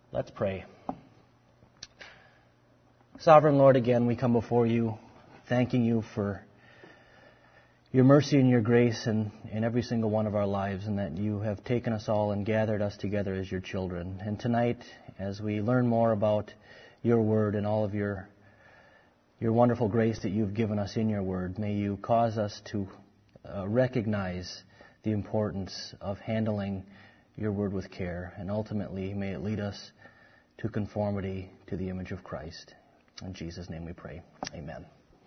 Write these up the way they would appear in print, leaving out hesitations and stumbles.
Let's pray. Sovereign Lord, again, we come before you, thanking you for your mercy and your grace in every single one of our lives, and that you have taken us all and gathered us together as your children. And tonight, as we learn more about your word and all of your wonderful grace that you've given us in your word, may you cause us to recognize the importance of handling your word with care, and ultimately may it lead us to conformity to the image of Christ. In Jesus' name we pray. Amen.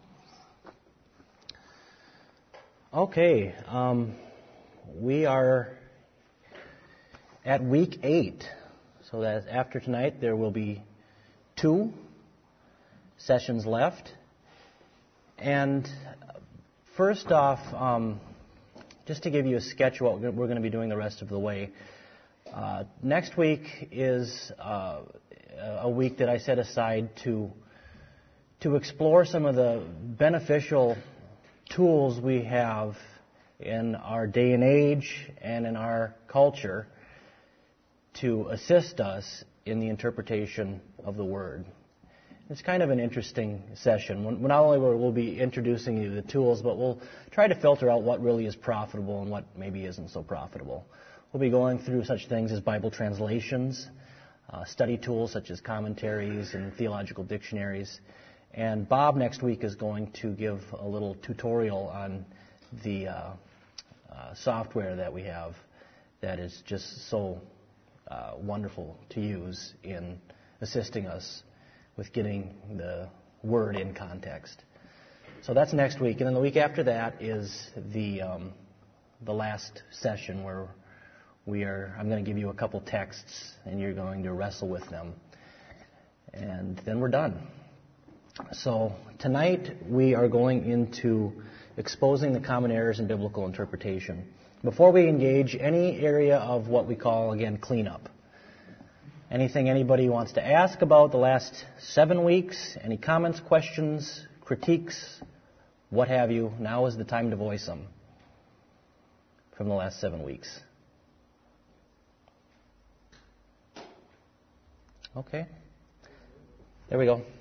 Okay, we are at week 8, so that after tonight there will be 2 sessions left. And first off, just to give you a sketch of what we're going to be doing the rest of the way, next week is a week that I set aside to explore some of the beneficial tools we have in our day and age and in our culture to assist us in the interpretation of the Word. It's kind of an interesting session. Not only will we be introducing you to the tools, but we'll try to filter out what really is profitable and what maybe isn't so profitable. We'll be going through such things as Bible translations, study tools such as commentaries and theological dictionaries. And Bob next week is going to give a little tutorial on the software that we have that is just so wonderful to use in assisting us with getting the word in context. So that's next week. And then the week after that is the last session where I'm going to give you a couple texts and you're going to wrestle with them. And then we're done. So tonight we are going into exposing the common errors in biblical interpretation. Before we engage any area of what we call, again, cleanup. Anything anybody wants to ask about the last 7 weeks, any comments, questions, critiques, what have you, now is the time to voice them from the last 7 weeks. Okay. There we go.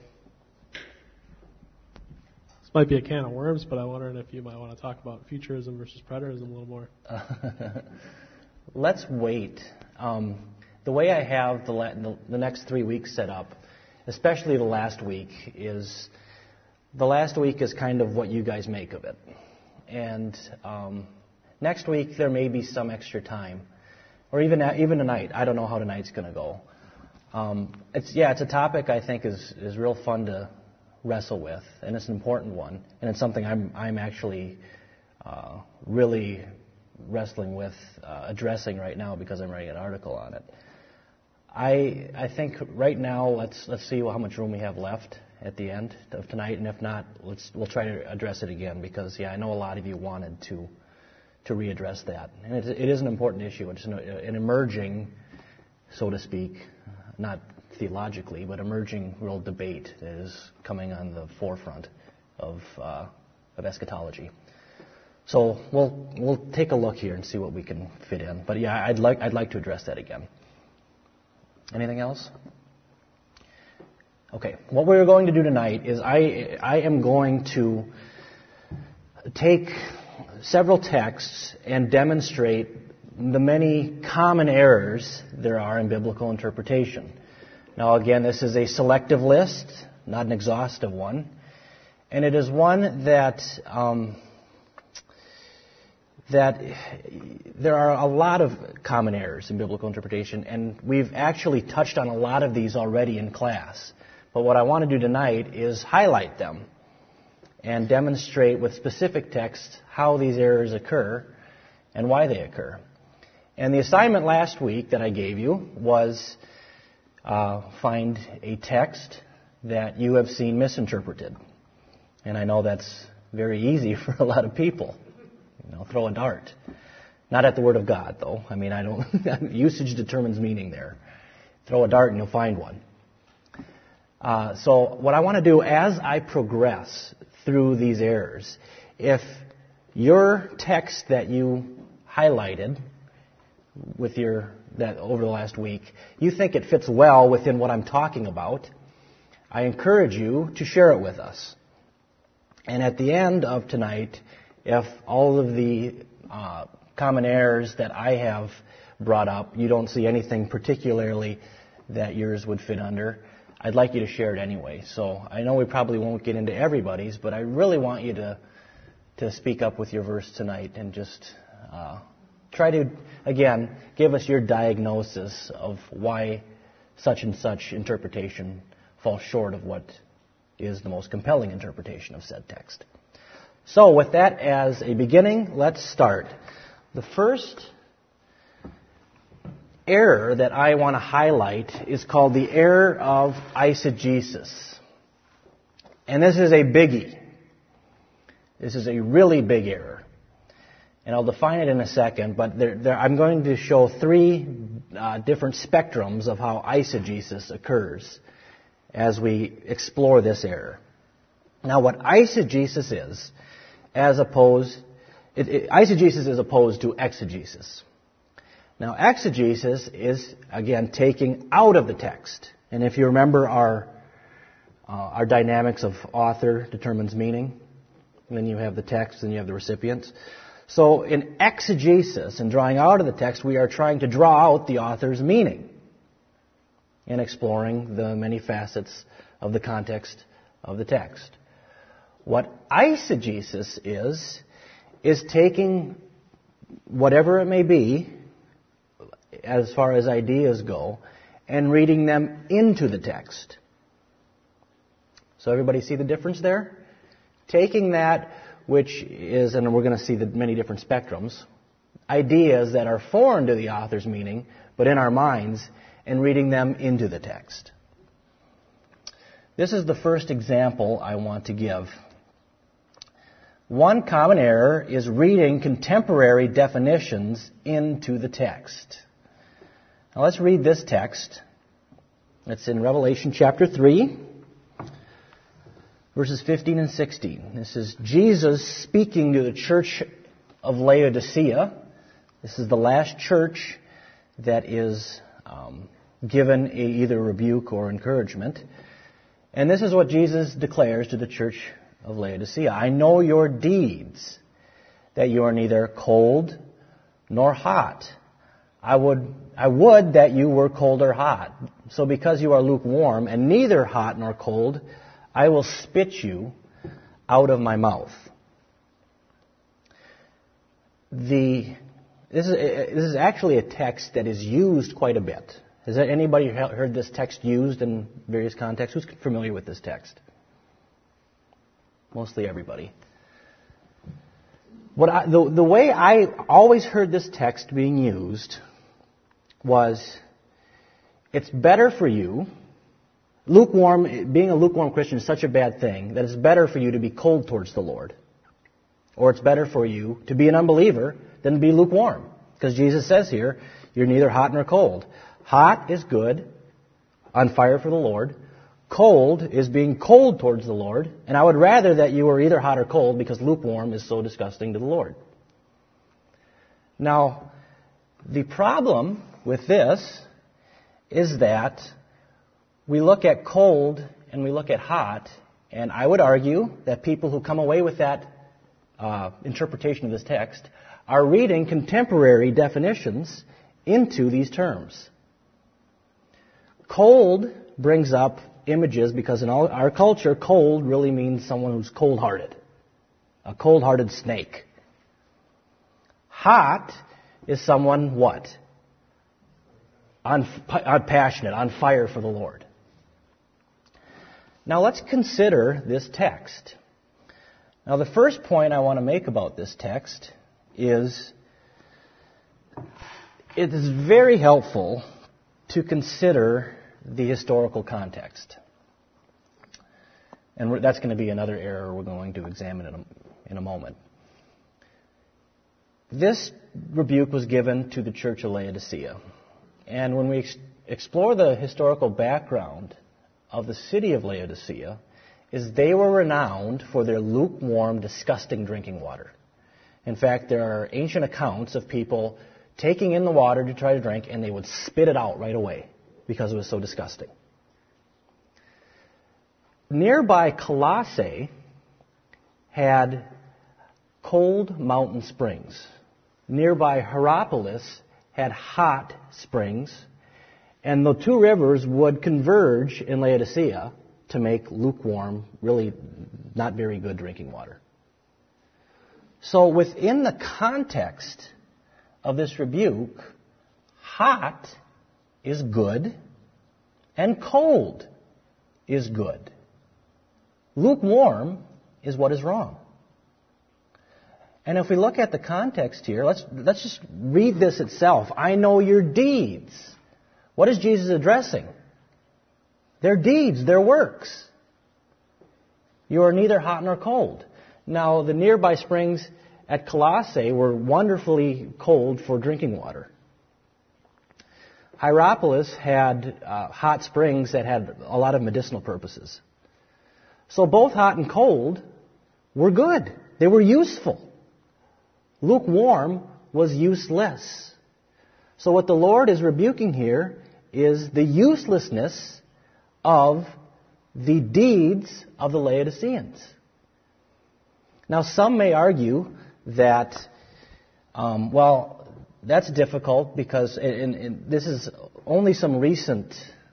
This might be a can of worms, but I'm wondering if you might want to talk about futurism versus preterism a little more. Let's wait. The way I have the next 3 weeks set up, especially the last week is kind of what you guys make of it. And next week there may be some extra time, or even tonight. I don't know how tonight's going to go. It's a topic I think is real fun to wrestle with, and it's an important one, and it's something I'm actually really wrestling with addressing right now because I'm writing an article on it. I think right now let's see how much room we have left at the end of tonight, and if not, we'll try to address it again because I know a lot of you wanted to readdress that, and it is an important issue. It's an emerging, so to speak, not theologically, but emerging real debate that is coming on the forefront of eschatology. So we'll take a look here and see what we can fit in. But yeah, I'd like to address that again. Anything else? Okay. What we're going to do tonight is I am going to take several texts and demonstrate the many common errors there are in biblical interpretation. Now, again, this is a selective list, not an exhaustive one, and it is one that there are a lot of common errors in biblical interpretation, and we've actually touched on a lot of these already in class. But what I want to do tonight is highlight them and demonstrate with specific texts how these errors occur and why they occur. And the assignment last week that I gave you was find a text that you have seen misinterpreted. And I know that's very easy for a lot of people. Throw a dart. Not at the Word of God, though. I mean, usage determines meaning there. Throw a dart and you'll find one. So what I want to do as I progress through these errors, if your text that you highlighted with your that over the last week, you think it fits well within what I'm talking about, I encourage you to share it with us. And at the end of tonight, if all of the common errors that I have brought up, you don't see anything particularly that yours would fit under, I'd like you to share it anyway. So I know we probably won't get into everybody's, but I really want you to speak up with your verse tonight and just try to, again, give us your diagnosis of why such and such interpretation falls short of what is the most compelling interpretation of said text. So with that as a beginning, let's start. The first error that I want to highlight is called the error of eisegesis. And this is a biggie. This is a really big error. And I'll define it in a second, but I'm going to show three different spectrums of how eisegesis occurs as we explore this error. Now, what eisegesis is, eisegesis is opposed to exegesis. Now, exegesis is, again, taking out of the text. And if you remember our dynamics of author determines meaning, and then you have the text, and you have the recipients. So in exegesis, in drawing out of the text, we are trying to draw out the author's meaning and exploring the many facets of the context of the text. What eisegesis is taking whatever it may be, as far as ideas go, and reading them into the text. So everybody see the difference there? Taking that which is, and we're going to see the many different spectrums, ideas that are foreign to the author's meaning, but in our minds, and reading them into the text. This is the first example I want to give. One common error is reading contemporary definitions into the text. Now let's read this text. It's in Revelation chapter 3, verses 15 and 16. This is Jesus speaking to the church of Laodicea. This is the last church that is given either rebuke or encouragement. And this is what Jesus declares to the church of Laodicea. I know your deeds, that you are neither cold nor hot. I would that you were cold or hot. So because you are lukewarm and neither hot nor cold, I will spit you out of my mouth. This is actually a text that is used quite a bit. Has anybody heard this text used in various contexts? Who's familiar with this text? Mostly everybody. The way I always heard this text being used was, it's better for you, being a lukewarm Christian is such a bad thing that it's better for you to be cold towards the Lord. Or it's better for you to be an unbeliever than to be lukewarm. Because Jesus says here, you're neither hot nor cold. Hot is good, on fire for the Lord. Cold is being cold towards the Lord. And I would rather that you were either hot or cold, because lukewarm is so disgusting to the Lord. Now, the problem with this is that we look at cold and we look at hot, and I would argue that people who come away with that interpretation of this text are reading contemporary definitions into these terms. Cold brings up images because in our culture, cold really means someone who's cold-hearted, a cold-hearted snake. Hot is someone what? Passionate, on fire for the Lord. Now let's consider this text. Now the first point I want to make about this text is it is very helpful to consider the historical context. And that's going to be another error we're going to examine in a moment. This rebuke was given to the church of Laodicea. And when we explore the historical background of the city of Laodicea, is they were renowned for their lukewarm, disgusting drinking water. In fact, there are ancient accounts of people taking in the water to try to drink, and they would spit it out right away because it was so disgusting. Nearby Colossae had cold mountain springs. Nearby Hierapolis had hot springs. And the two rivers would converge in Laodicea to make lukewarm, really not very good drinking water. So within the context of this rebuke, hot is good and cold is good. Lukewarm is what is wrong. And if we look at the context here, let's just read this itself. I know your deeds. What is Jesus addressing? Their deeds, their works. You are neither hot nor cold. Now, the nearby springs at Colossae were wonderfully cold for drinking water. Hierapolis had hot springs that had a lot of medicinal purposes. So both hot and cold were good. They were useful. Lukewarm was useless. So what the Lord is rebuking here is the uselessness of the deeds of the Laodiceans. Now, some may argue that, that's difficult because this is only some recent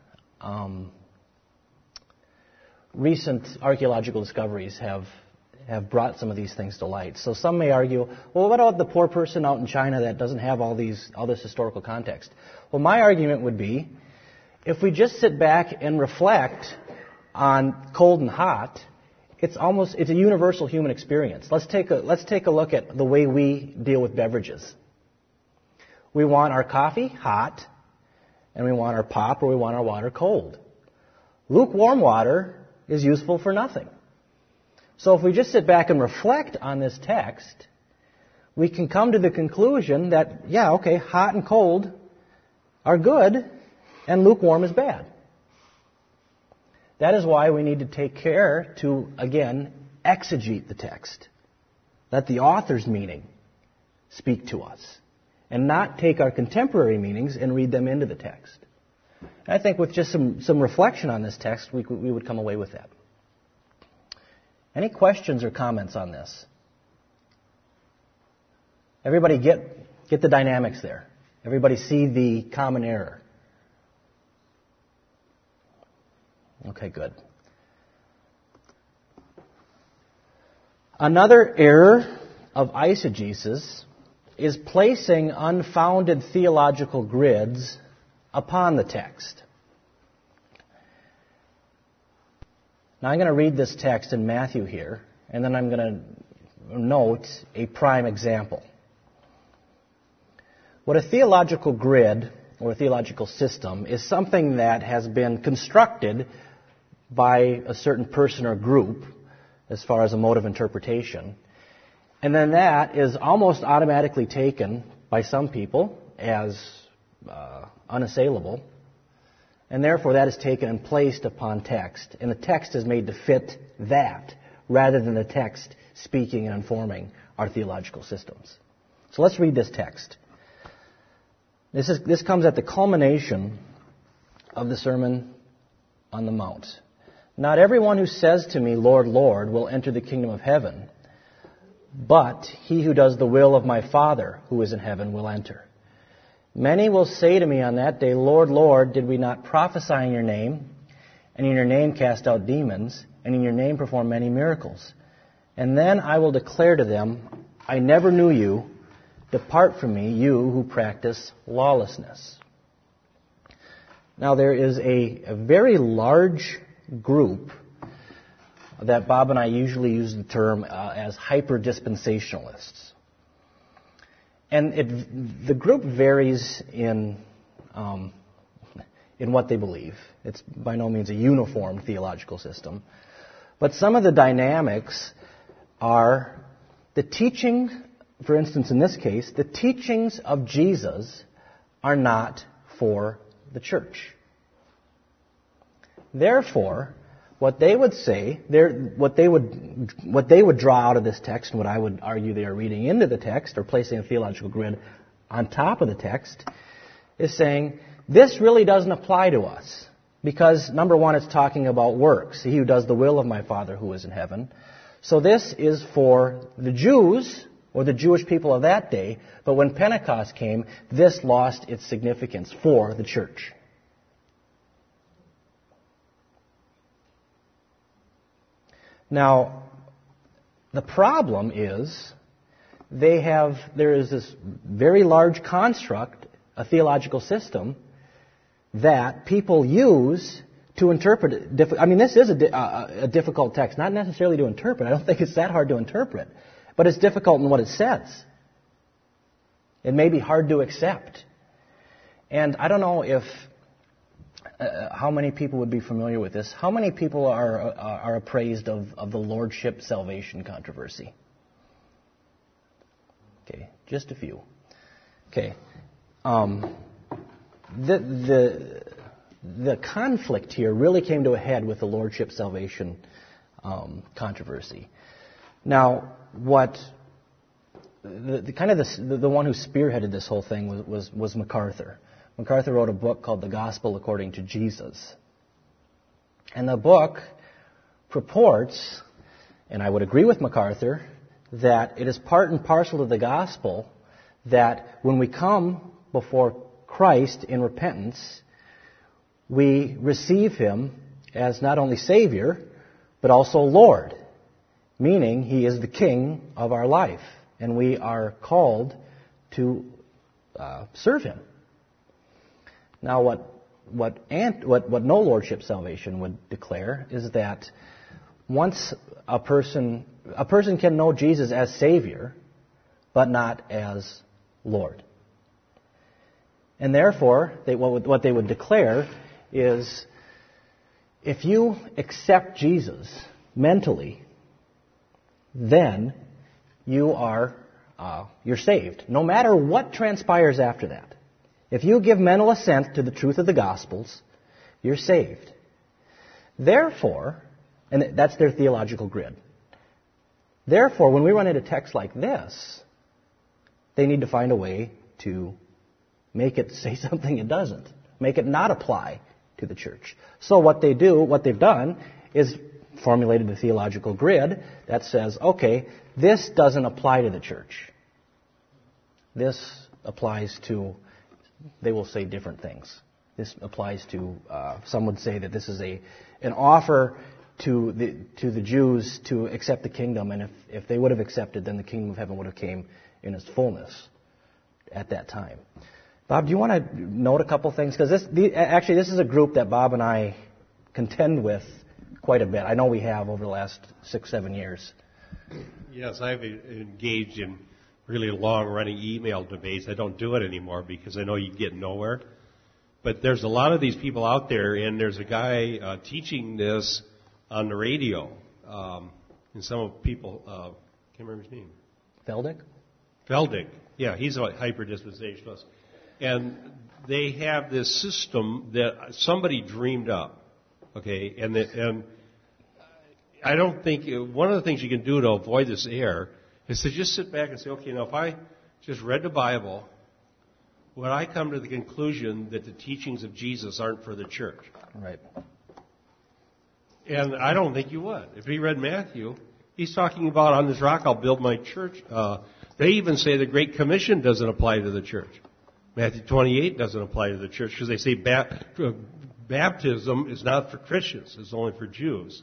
archaeological discoveries have brought some of these things to light. So some may argue, well, what about the poor person out in China that doesn't have all this historical context? Well, my argument would be, if we just sit back and reflect on cold and hot, it's a universal human experience. Let's take a look at the way we deal with beverages. We want our coffee hot, and we want our pop or we want our water cold. Lukewarm water is useful for nothing. So if we just sit back and reflect on this text, we can come to the conclusion that, hot and cold are good, and lukewarm is bad. That is why we need to take care to, again, exegete the text. Let the author's meaning speak to us, and not take our contemporary meanings and read them into the text. And I think with just some reflection on this text, we would come away with that. Any questions or comments on this? Everybody get the dynamics there. Everybody see the common error. Okay, good. Another error of eisegesis is placing unfounded theological grids upon the text. Now I'm going to read this text in Matthew here, and then I'm going to note a prime example. What a theological grid or a theological system is something that has been constructed by a certain person or group as far as a mode of interpretation. And then that is almost automatically taken by some people as unassailable. And therefore that is taken and placed upon text. And the text is made to fit that rather than the text speaking and informing our theological systems. So let's read this text. This comes at the culmination of the Sermon on the Mount. Not everyone who says to me, Lord, Lord, will enter the kingdom of heaven, but he who does the will of my Father who is in heaven will enter. Many will say to me on that day, Lord, Lord, did we not prophesy in your name, and in your name cast out demons, and in your name perform many miracles? And then I will declare to them, I never knew you. Depart from me, you who practice lawlessness. Now there is a very large group that Bob and I usually use the term as hyper-dispensationalists. And the group varies in what they believe. It's by no means a uniform theological system. But some of the dynamics are the teaching, for instance in this case, the teachings of Jesus are not for the church. Therefore, what they would say, what they would draw out of this text, and what I would argue they are reading into the text or placing a theological grid on top of the text, is saying, this really doesn't apply to us. Because, number one, it's talking about works. He who does the will of my Father who is in heaven. So this is for the Jews, or the Jewish people of that day. But when Pentecost came, this lost its significance for the church. Now, the problem is, there is this very large construct, a theological system, that people use to interpret it. This is a difficult text, not necessarily to interpret. I don't think it's that hard to interpret. But it's difficult in what it says. It may be hard to accept. And I don't know if how many people would be familiar with this. How many people are appraised of the lordship salvation controversy? Okay, just a few. Okay. The conflict here really came to a head with the lordship salvation controversy. Now, what the one who spearheaded this whole thing was MacArthur. MacArthur wrote a book called The Gospel According to Jesus. And the book purports, and I would agree with MacArthur, that it is part and parcel of the gospel that when we come before Christ in repentance, we receive Him as not only Savior, but also Lord, meaning He is the King of our life, and we are called to serve Him. Now, what no lordship salvation would declare is that once a person can know Jesus as Savior, but not as Lord. And therefore, what they would declare is, if you accept Jesus mentally, then you're saved, no matter what transpires after that. If you give mental assent to the truth of the Gospels, you're saved. Therefore, and that's their theological grid. Therefore, when we run into texts like this, they need to find a way to make it say something it doesn't. Make it not apply to the church. So what they've done is formulated a theological grid that says, okay, this doesn't apply to the church. This applies to, they will say different things. This applies to, some would say that this is an offer to the Jews to accept the kingdom, and if they would have accepted, then the kingdom of heaven would have came in its fullness at that time. Bob, do you want to note a couple things? Because this is a group that Bob and I contend with quite a bit. I know we have over the last 6-7 years. Yes, I've engaged in really long-running email debates. I don't do it anymore because I know you get nowhere. But there's a lot of these people out there, and there's a guy teaching this on the radio. And some people, can't remember his name. Feldick. Yeah, he's a hyper-dispensationalist. And they have this system that somebody dreamed up, okay? And I don't think, one of the things you can do to avoid this error is to just sit back and say, okay, now if I just read the Bible, would I come to the conclusion that the teachings of Jesus aren't for the church? Right. And I don't think you would. If you read Matthew, he's talking about, on this rock I'll build my church. They even say the Great Commission doesn't apply to the church. Matthew 28 doesn't apply to the church because they say baptism is not for Christians. It's only for Jews.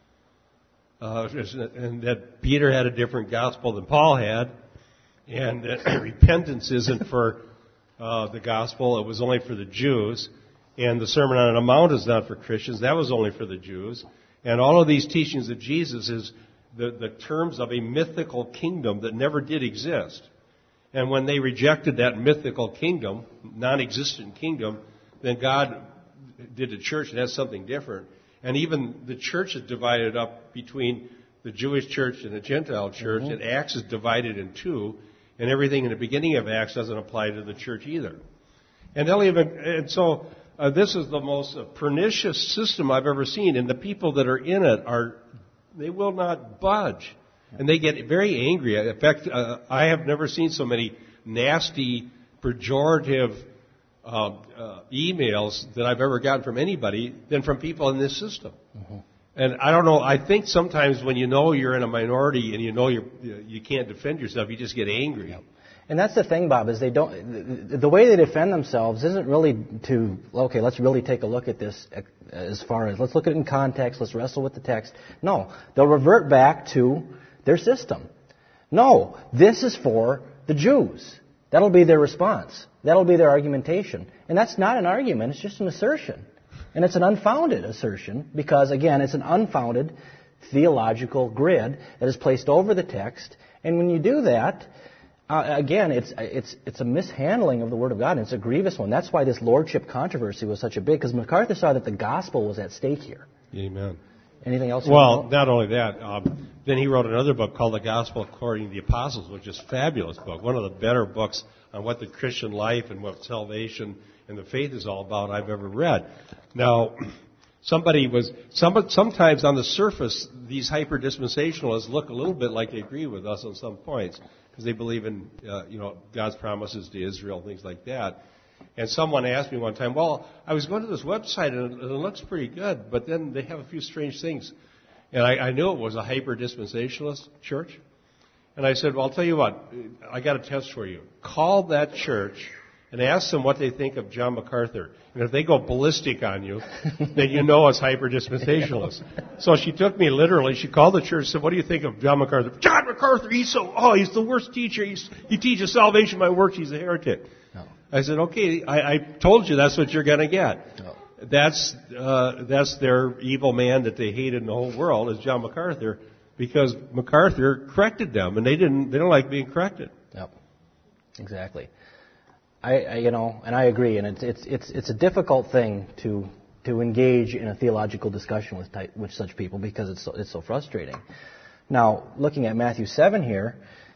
And that Peter had a different gospel than Paul had. And that repentance isn't for the gospel. It was only for the Jews. And the Sermon on the Mount is not for Christians. That was only for the Jews. And all of these teachings of Jesus is the terms of a mythical kingdom that never did exist. And when they rejected that mythical kingdom, non-existent kingdom, then God did a church, and that's something different. And even the church is divided up between the Jewish church and the Gentile church, and Acts is divided in two, and everything in the beginning of Acts doesn't apply to the church either. And so this is the most pernicious system I've ever seen, and the people that are in it they will not budge. And they get very angry. In fact, I have never seen so many nasty pejorative emails that I've ever gotten from anybody than from people in this system. Mm-hmm. And I don't know, I think sometimes when you know you're in a minority and you know you can't defend yourself, you just get angry. Yep. And that's the thing, Bob, is they don't. The way they defend themselves isn't really to, okay, let's really take a look at this as far as, let's look at it in context, let's wrestle with the text. No, they'll revert back to their system. No, this is for the Jews. That'll be their response. That'll be their argumentation. And that's not an argument, it's just an assertion. And it's an unfounded assertion because, again, it's an unfounded theological grid that is placed over the text. And when you do that, again, it's a mishandling of the Word of God, and it's a grievous one. That's why this lordship controversy was such a big, because MacArthur saw that the gospel was at stake here. Amen. Anything else? Well, not only that, then he wrote another book called The Gospel According to the Apostles, which is a fabulous book, one of the better books on what the Christian life and what salvation and the faith is all about I've ever read. Now, sometimes on the surface, these hyper-dispensationalists look a little bit like they agree with us on some points, because they believe in, God's promises to Israel, things like that. And someone asked me one time, well, I was going to this website and it looks pretty good, but then they have a few strange things. And I knew it was a hyper-dispensationalist church. And I said, well, I'll tell you what, I got a test for you. Call that church and ask them what they think of John MacArthur. And if they go ballistic on you, then you know it's hyper-dispensationalist. So she took me literally. She called the church and said, what do you think of John MacArthur? John MacArthur, he's the worst teacher. He teaches salvation by works. He's a heretic. No. I said, okay, I told you that's what you're going to get. No. That's their evil man that they hated in the whole world is John MacArthur, because MacArthur corrected them, and they don't like being corrected. Yep. Exactly. And I agree, and it's a difficult thing to engage in a theological discussion with such people because it's so frustrating. Now, looking at Matthew 7 here,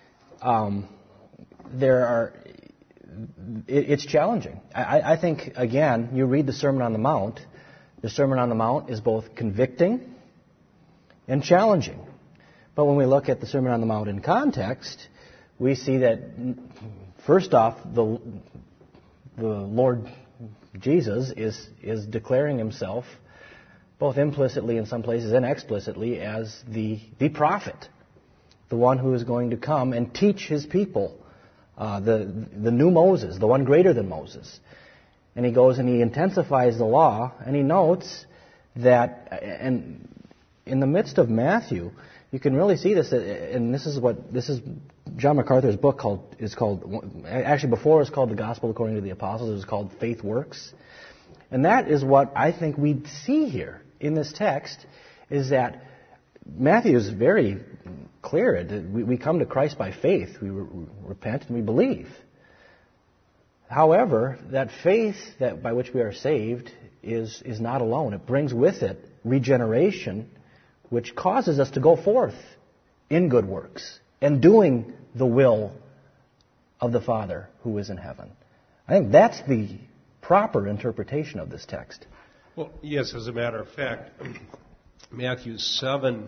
it's challenging. I think, again, you read the Sermon on the Mount. The Sermon on the Mount is both convicting and challenging. But when we look at the Sermon on the Mount in context, we see that, first off, the Lord Jesus is declaring himself, both implicitly in some places and explicitly, as the prophet, the one who is going to come and teach his people, the new Moses, the one greater than Moses. And he goes and he intensifies the law, and he notes that, and in the midst of Matthew, you can really see this, and this is John MacArthur's book is called, actually before it was called The Gospel According to the Apostles, it was called Faith Works. And that is what I think we see here in this text, is that Matthew is very clear. We come to Christ by faith. We repent and we believe. However, that faith by which we are saved is not alone. It brings with it regeneration, which causes us to go forth in good works and doing the will of the Father who is in heaven. I think that's the proper interpretation of this text. Well, yes, as a matter of fact, Matthew 7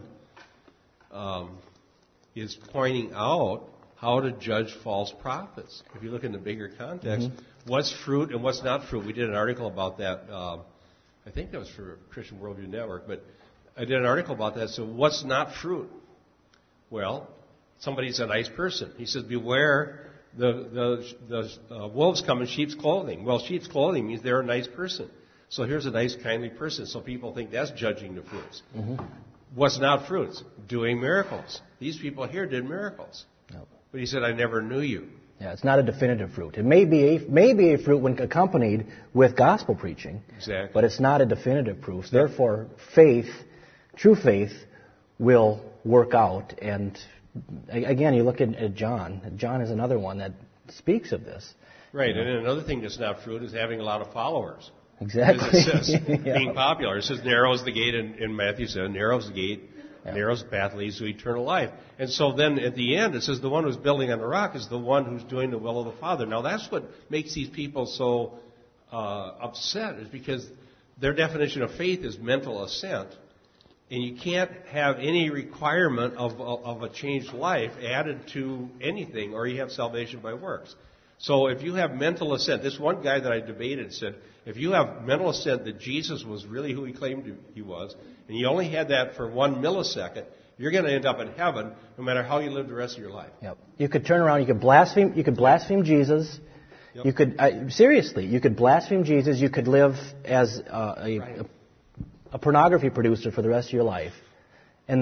is pointing out how to judge false prophets. If you look in the bigger context, what's fruit and what's not fruit. We did an article about that. I think that was for Christian Worldview Network, but I did an article about that. So what's not fruit? Well, somebody's a nice person. He says, beware, the wolves come in sheep's clothing. Well, sheep's clothing means they're a nice person. So here's a nice, kindly person. So people think that's judging the fruits. Mm-hmm. What's not fruits? Doing miracles. These people here did miracles. No. But he said, I never knew you. Yeah, it's not a definitive fruit. It may be a fruit when accompanied with gospel preaching. Exactly. But it's not a definitive proof. Therefore, true faith, will work out. And again, you look at John. John is another one that speaks of this. Right, and another thing that's not fruit is having a lot of followers. Exactly. As it says, being popular. It says, narrow is the gate in Matthew 7, narrow is the gate, narrow is the path leads to eternal life. And so then at the end, it says the one who's building on the rock is the one who's doing the will of the Father. Now that's what makes these people so upset, is because their definition of faith is mental assent. And you can't have any requirement of a changed life added to anything, or you have salvation by works. So if you have mental assent, this one guy that I debated said, if you have mental assent that Jesus was really who he claimed he was, and you only had that for 1 millisecond, you're going to end up in heaven no matter how you live the rest of your life. Yep. You could turn around, you could blaspheme Jesus. Yep. You could, seriously, you could blaspheme Jesus, you could live as a pornography producer for the rest of your life. And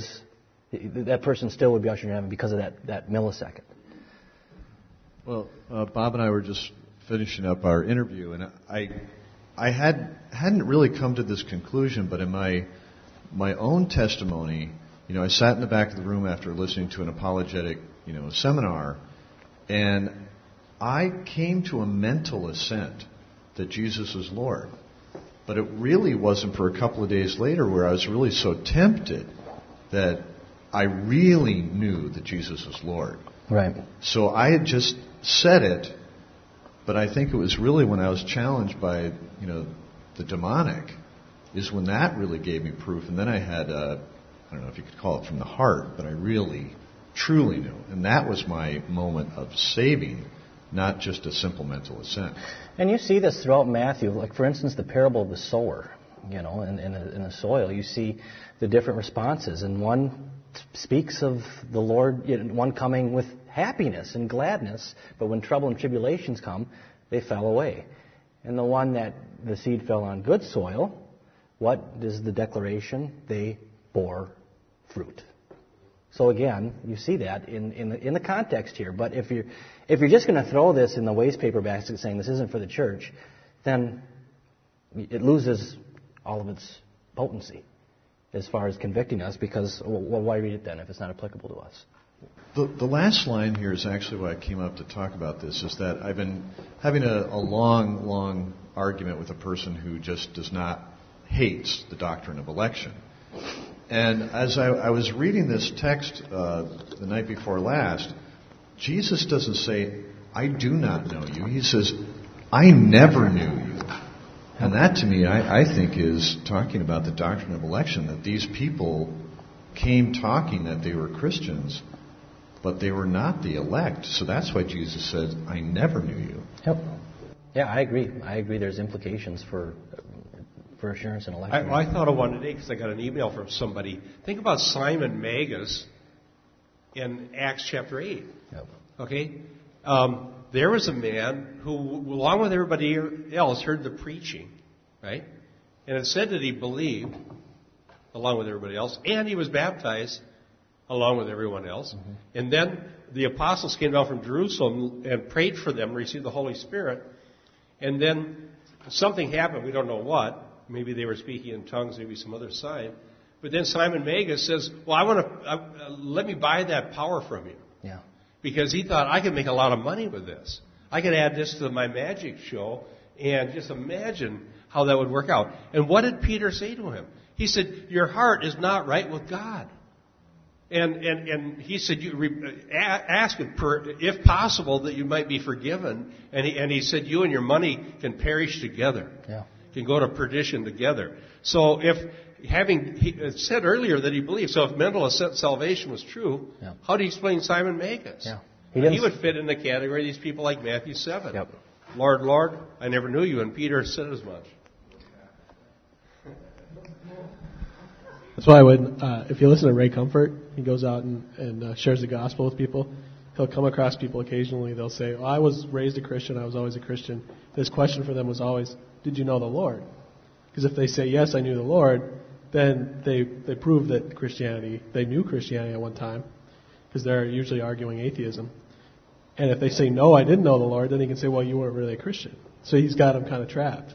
that person still would be ushered in heaven because of that millisecond. Well, Bob and I were just finishing up our interview, and I hadn't really come to this conclusion, but in my own testimony, I sat in the back of the room after listening to an apologetic, seminar, and I came to a mental assent that Jesus is Lord. But it really wasn't for a couple of days later where I was really so tempted that I really knew that Jesus was Lord. Right. So I had just said it, but I think it was really when I was challenged by, the demonic, is when that really gave me proof. And then I had, I don't know if you could call it from the heart, but I really, truly knew. And that was my moment of saving, not just a simple mental assent. And you see this throughout Matthew, like for instance, the parable of the sower, in the soil. You see the different responses, and one speaks of the Lord, one coming with happiness and gladness, but when trouble and tribulations come, they fell away. And the one that the seed fell on good soil, what is the declaration? They bore fruit. So again, you see that in the context here. But if you're just going to throw this in the waste paper basket saying this isn't for the church, then it loses all of its potency as far as convicting us, because why read it then if it's not applicable to us? The last line here is actually why I came up to talk about this, is that I've been having a long argument with a person who just hates the doctrine of election. And as I was reading this text the night before last, Jesus doesn't say, I do not know you. He says, I never knew you. And that to me, I think, is talking about the doctrine of election, that these people came talking that they were Christians, but they were not the elect. So that's why Jesus said, I never knew you. Yep. Yeah, I agree. There's implications for assurance and election. I thought of one today because I got an email from somebody. Think about Simon Magus in Acts chapter 8. Yep. Okay? There was a man who, along with everybody else, heard the preaching, right? And it said that he believed, along with everybody else, and he was baptized, along with everyone else. Mm-hmm. And then the apostles came down from Jerusalem and prayed for them, received the Holy Spirit. And then something happened, we don't know what. Maybe they were speaking in tongues, maybe some other sign. But then Simon Magus says, well, let me buy that power from you. Yeah. Because he thought, I could make a lot of money with this. I could add this to my magic show and just imagine how that would work out. And what did Peter say to him? He said, your heart is not right with God. And he said, ask him, if possible, that you might be forgiven. And he said, you and your money can perish together. Yeah. Can go to perdition together. So he said earlier that he believed, so if mental assent salvation was true, yeah. How do you explain Simon Magus? Yeah. He would fit in the category of these people like Matthew 7. Yep. Lord, Lord, I never knew you, and Peter said as much. That's why if you listen to Ray Comfort, he goes out and shares the gospel with people. He'll come across people occasionally. They'll say, I was raised a Christian. I was always a Christian. His question for them was always, did you know the Lord? Because if they say, yes, I knew the Lord, then they prove that they knew Christianity at one time, because they're usually arguing atheism. And if they say, no, I didn't know the Lord, then he can say, well, you weren't really a Christian. So he's got them kind of trapped.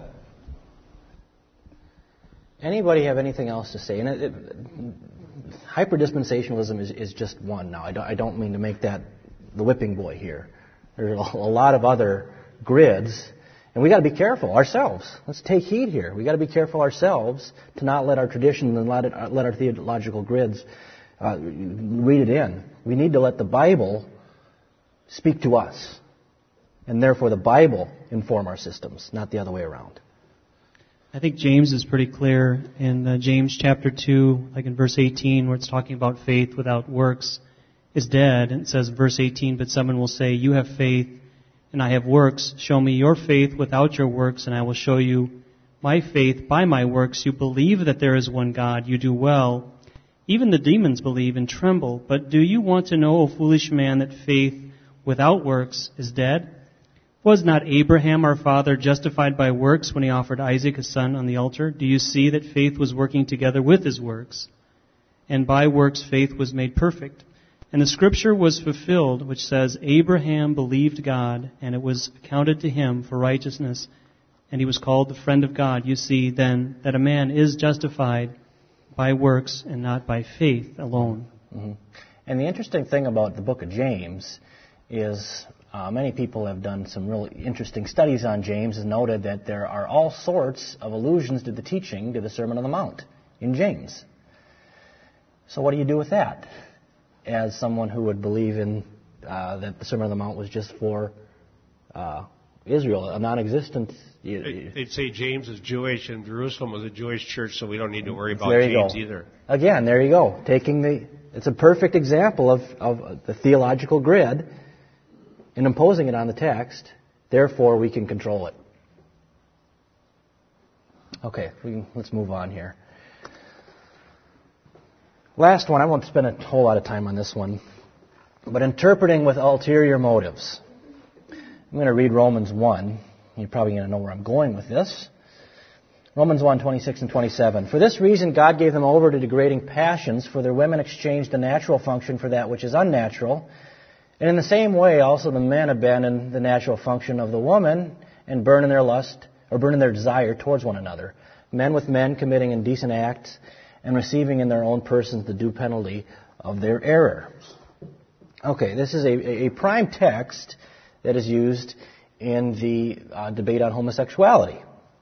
Anybody have anything else to say? And hyper-dispensationalism is just one now. I don't mean to make that the whipping boy here. There are a lot of other grids, and we got to be careful ourselves. Let's take heed here. We got to be careful ourselves to not let our tradition and let our theological grids read it in. We need to let the Bible speak to us, and therefore the Bible inform our systems, not the other way around. I think James is pretty clear in James chapter 2, like in verse 18, where it's talking about faith without works is dead. And it says, verse 18, but someone will say, you have faith and I have works. Show me your faith without your works, and I will show you my faith by my works. You believe that there is one God. You do well. Even the demons believe and tremble. But do you want to know, O foolish man, that faith without works is dead? Was not Abraham our father justified by works when he offered Isaac his son on the altar? Do you see that faith was working together with his works? And by works faith was made perfect. And the scripture was fulfilled, which says, Abraham believed God, and it was accounted to him for righteousness, and he was called the friend of God. You see, then, that a man is justified by works and not by faith alone. Mm-hmm. And the interesting thing about the book of James is many people have done some really interesting studies on James and noted that there are all sorts of allusions to the teaching, to the Sermon on the Mount in James. So what do you do with that? As someone who would believe in that the Sermon on the Mount was just for Israel, a non-existent. They'd say James is Jewish and Jerusalem was a Jewish church, so we don't need to worry about James either. Again, there you go. It's a perfect example of the theological grid and imposing it on the text. Therefore, we can control it. Okay, let's move on here. Last one, I won't spend a whole lot of time on this one, but interpreting with ulterior motives. I'm going to read Romans 1. You're probably going to know where I'm going with this. Romans 1, 26 and 27. For this reason God gave them over to degrading passions, for their women exchanged the natural function for that which is unnatural. And in the same way also the men abandoned the natural function of the woman and burn in their lust, or burn in their desire towards one another. Men with men committing indecent acts, and receiving in their own persons the due penalty of their error. Okay, this is a prime text that is used in the debate on homosexuality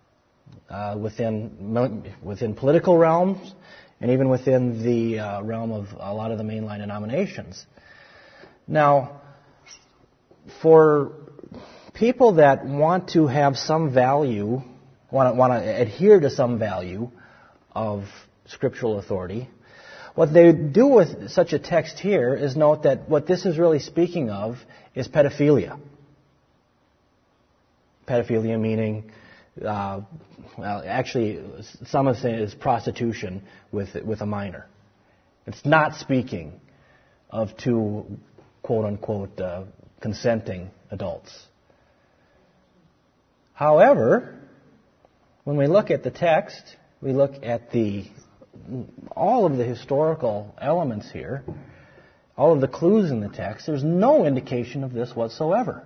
within political realms and even within the realm of a lot of the mainline denominations. Now, for people that want to have some value, want to adhere to some value of scriptural authority, what they do with such a text here is note that what this is really speaking of is pedophilia. Pedophilia meaning, actually, some of it is prostitution with a minor. It's not speaking of two, quote-unquote, consenting adults. However, when we look at the text, we look at all of the historical elements here, all of the clues in the text, there's no indication of this whatsoever.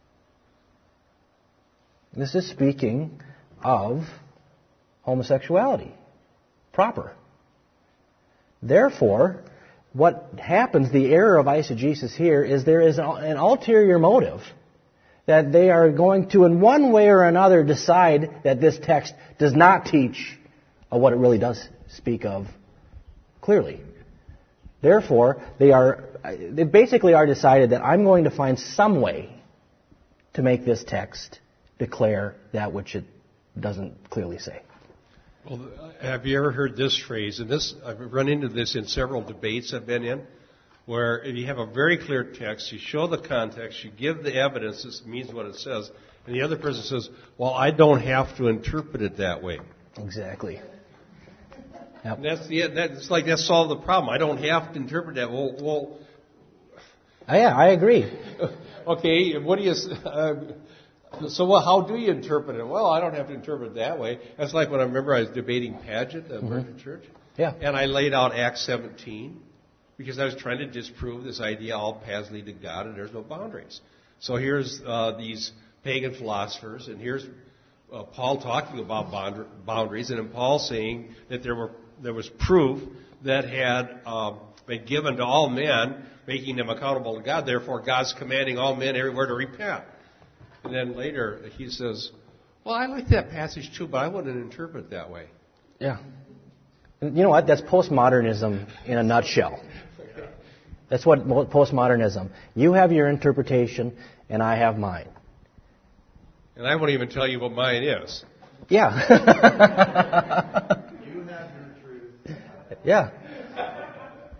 This is speaking of homosexuality, proper. Therefore, what happens, the error of eisegesis here, is there is an ulterior motive that they are going to, in one way or another, decide that this text does not teach what it really does speak of clearly. Therefore, they basically are decided that I'm going to find some way to make this text declare that which it doesn't clearly say. Well, have you ever heard this phrase? And this, I've run into this in several debates I've been in, where if you have a very clear text, you show the context, you give the evidence, this means what it says, and the other person says, well, I don't have to interpret it that way. Exactly. Yep. That solved the problem. I don't have to interpret that. Well. Yeah, I agree. Okay, what do you? How do you interpret it? Well, I don't have to interpret it that way. That's like when I was debating Paget at American Church. Yeah. And I laid out Acts 17 because I was trying to disprove this idea all paths lead to God and there's no boundaries. So here's these pagan philosophers, and here's Paul talking about boundaries, and then Paul saying that there was proof that had been given to all men, making them accountable to God. Therefore, God's commanding all men everywhere to repent. And then later he says, well, I like that passage too, but I wouldn't interpret it that way. Yeah. And you know what? That's postmodernism in a nutshell. That's what postmodernism. You have your interpretation, and I have mine. And I won't even tell you what mine is. Yeah. You have your truth. Yeah.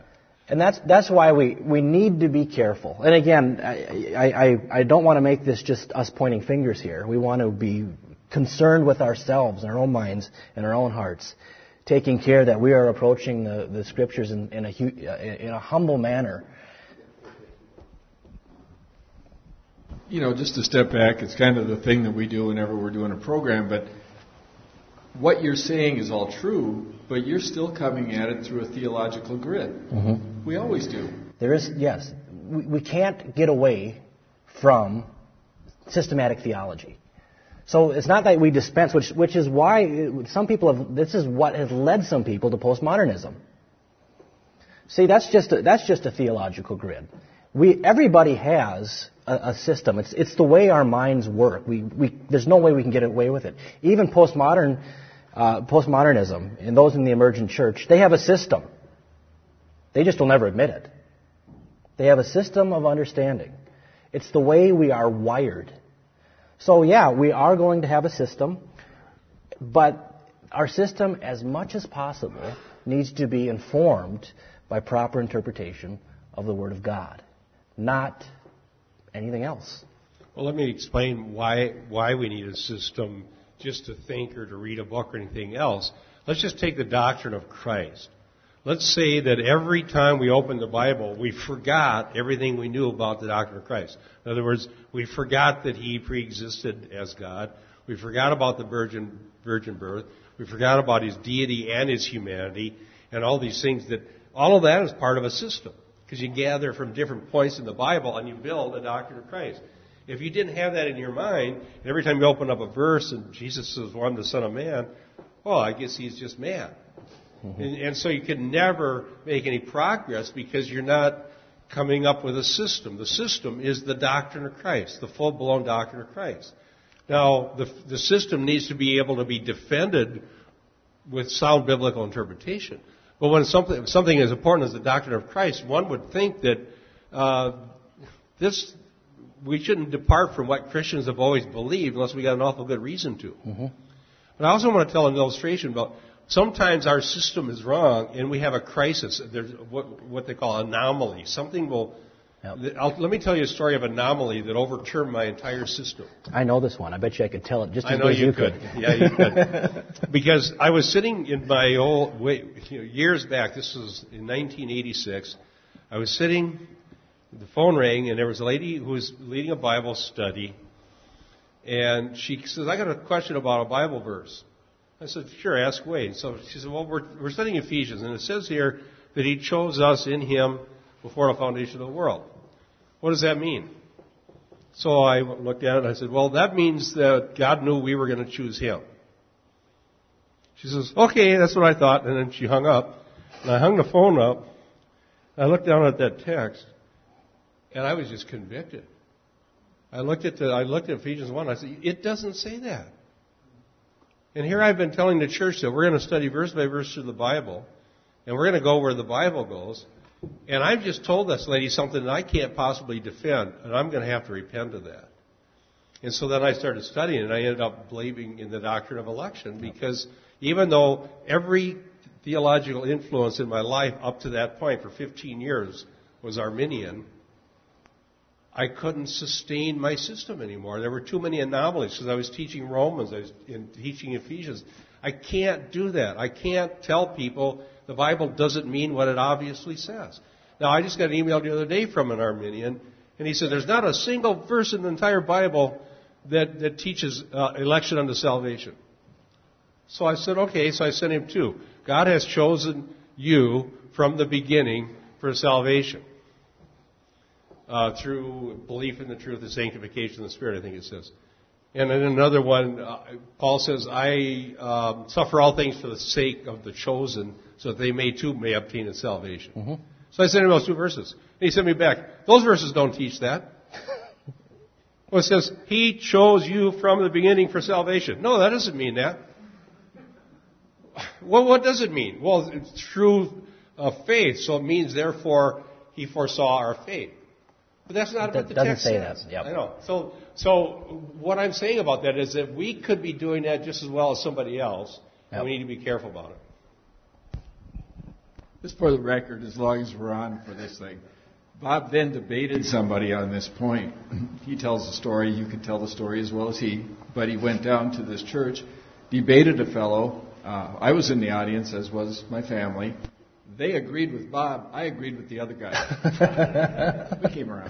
And that's why we need to be careful. And again, I don't want to make this just us pointing fingers here. We want to be concerned with ourselves and our own minds and our own hearts, taking care that we are approaching the Scriptures in a humble manner. Just to step back, it's kind of the thing that we do whenever we're doing a program, but what you're saying is all true, but you're still coming at it through a theological grid. Mm-hmm. We always do. There is, yes. We can't get away from systematic theology. So it's not that we dispense, which is why some people this is what has led some people to postmodernism. See, that's just a theological grid. Everybody has a system. It's the way our minds work. There's no way we can get away with it. Even postmodernism and those in the emergent church, they have a system. They just will never admit it. They have a system of understanding. It's the way we are wired. So yeah, we are going to have a system, but our system, as much as possible, needs to be informed by proper interpretation of the Word of God, not anything else. Well, let me explain why we need a system just to think or to read a book or anything else. Let's just take the doctrine of Christ. Let's say that every time we open the Bible, we forgot everything we knew about the doctrine of Christ. In other words, we forgot that He preexisted as God. We forgot about the virgin birth. We forgot about His deity and His humanity and all these things. All of that is part of a system, because you gather from different points in the Bible and you build a doctrine of Christ. If you didn't have that in your mind, and every time you open up a verse and Jesus is the Son of Man, well, I guess He's just man. Mm-hmm. And so you can never make any progress because you're not coming up with a system. The system is the doctrine of Christ, the full-blown doctrine of Christ. Now, the system needs to be able to be defended with sound biblical interpretation. But when something as important as the doctrine of Christ, one would think that we shouldn't depart from what Christians have always believed unless we got an awful good reason to. Mm-hmm. But I also want to tell an illustration about sometimes our system is wrong and we have a crisis. There's what they call anomaly. Something will... Yep. Let me tell you a story of anomaly that overturned my entire system. I know this one. I bet you I could tell it just as good as you could. Yeah, you could. Because I was sitting in my old... years back, this was in 1986, I was sitting, the phone rang, and there was a lady who was leading a Bible study, and she says, I got a question about a Bible verse. I said, sure, ask away. So she said, well, we're studying Ephesians, and it says here that He chose us in Him before the foundation of the world. What does that mean? So I looked at it and I said, well, that means that God knew we were going to choose Him. She says, okay, that's what I thought. And then she hung up. And I hung the phone up. And I looked down at that text. And I was just convicted. I looked at Ephesians 1. I said, it doesn't say that. And here I've been telling the church that we're going to study verse by verse through the Bible. And we're going to go where the Bible goes. And I've just told this lady something that I can't possibly defend, and I'm going to have to repent of that. And so then I started studying, and I ended up believing in the doctrine of election, because even though every theological influence in my life up to that point for 15 years was Arminian, I couldn't sustain my system anymore. There were too many anomalies, because I was teaching Romans, I was teaching Ephesians. I can't do that. I can't tell people the Bible doesn't mean what it obviously says. Now, I just got an email the other day from an Arminian, and he said there's not a single verse in the entire Bible that teaches election unto salvation. So I said, okay, so I sent him two. God has chosen you from the beginning for salvation through belief in the truth and sanctification of the Spirit, I think it says. And in another one, Paul says, I suffer all things for the sake of the chosen, so that they may obtain its salvation. Mm-hmm. So I sent him those two verses. And he sent me back, those verses don't teach that. Well, it says, He chose you from the beginning for salvation. No, that doesn't mean that. Well, what does it mean? Well, it's through faith, so it means, therefore, He foresaw our faith. But that's not what the text says. Doesn't say that. Yep. I know. So what I'm saying about that is that we could be doing that just as well as somebody else, and we need to be careful about it. Just for the record, as long as we're on for this thing, Bob then debated somebody on this point. He tells the story. You can tell the story as well as he. But he went down to this church, debated a fellow. I was in the audience, as was my family. They agreed with Bob. I agreed with the other guy. We came around.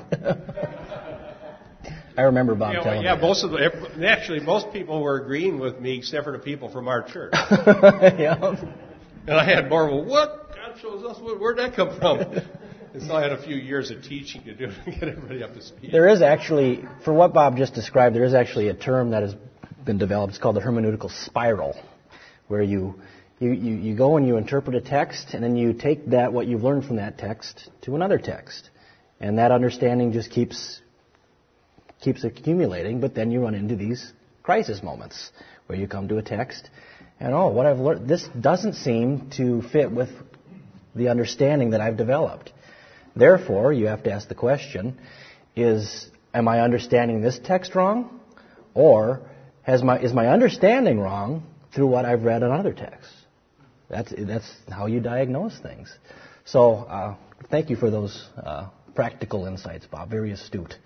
I remember Bob telling me. Yeah, most people were agreeing with me except for the people from our church. Yeah. And I had more of a, what? God shows us. Where'd that come from? And so I had a few years of teaching to do to get everybody up to speed. There is actually, for what Bob just described, there is actually a term that has been developed. It's called the hermeneutical spiral, where you go and you interpret a text, and then you take what you've learned from that text to another text. And that understanding just keeps accumulating, but then you run into these crisis moments where you come to a text and, what I've learned, this doesn't seem to fit with the understanding that I've developed. Therefore, you have to ask the question, am I understanding this text wrong? Or is my understanding wrong through what I've read in other texts? That's how you diagnose things. So, thank you for those practical insights, Bob. Very astute.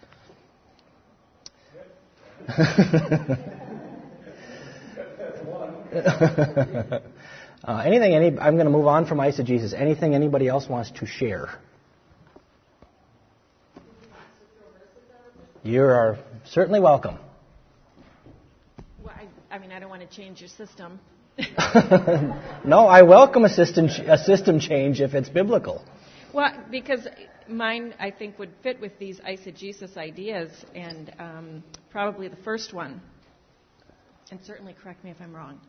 I'm going to move on from eisegesis. Anything anybody else wants to share? You are certainly welcome. Well, I don't want to change your system. No, I welcome a system change if it's biblical. Well, because mine, I think, would fit with these eisegesis ideas, and probably the first one. And certainly correct me if I'm wrong.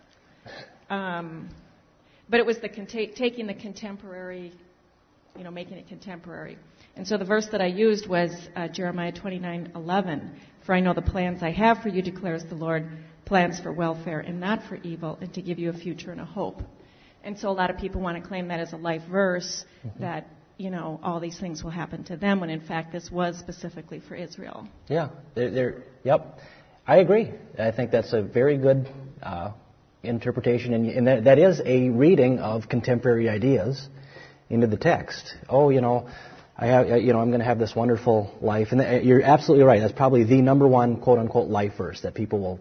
But it was taking the contemporary, making it contemporary. And so the verse that I used was Jeremiah 29:11. For I know the plans I have for you, declares the Lord, plans for welfare and not for evil, and to give you a future and a hope. And so a lot of people want to claim that as a life verse, that, all these things will happen to them, when in fact this was specifically for Israel. Yeah, yep. I agree. I think that's a very good interpretation, and that is a reading of contemporary ideas into the text. I'm going to have this wonderful life, and you're absolutely right. That's probably the number one quote unquote life verse that people will,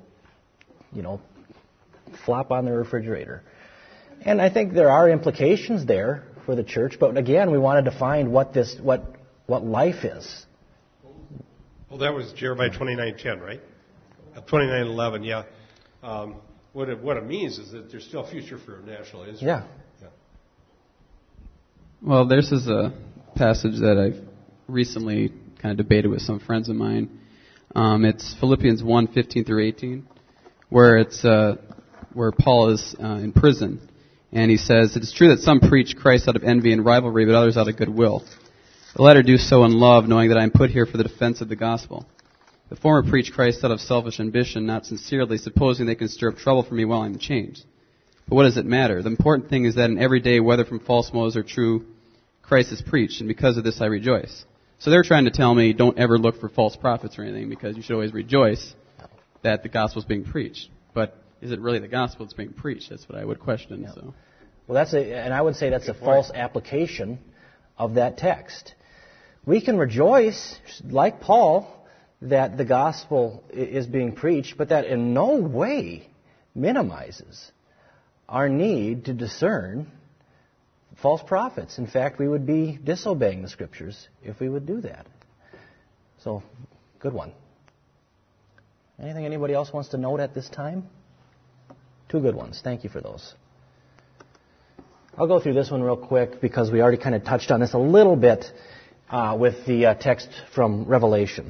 flop on their refrigerator. And I think there are implications there for the church, but again, we wanted to find what life is. Well, that was Jeremiah 29:10, right? 29:11, yeah. What it means is that there's still a future for national Israel. Yeah. Well, this is a passage that I've recently kind of debated with some friends of mine. It's Philippians 1:15 through 18, where where Paul is in prison, and he says, "It is true that some preach Christ out of envy and rivalry, but others out of goodwill. The latter do so in love, knowing that I am put here for the defense of the gospel. The former preach Christ out of selfish ambition, not sincerely, supposing they can stir up trouble for me while I am in chains. But what does it matter? The important thing is that in every day, whether from false motives or true, Christ is preached, and because of this I rejoice." So they're trying to tell me, don't ever look for false prophets or anything, because you should always rejoice that the gospel is being preached. But is it really the gospel that's being preached? That's what I would question. Yeah. So, well, and I would say that's a false application of that text. We can rejoice, like Paul, that the gospel is being preached, but that in no way minimizes our need to discern false prophets. In fact, we would be disobeying the Scriptures if we would do that. So, good one. Anything anybody else wants to note at this time? Two good ones. Thank you for those. I'll go through this one real quick because we already kind of touched on this a little bit with the text from Revelation.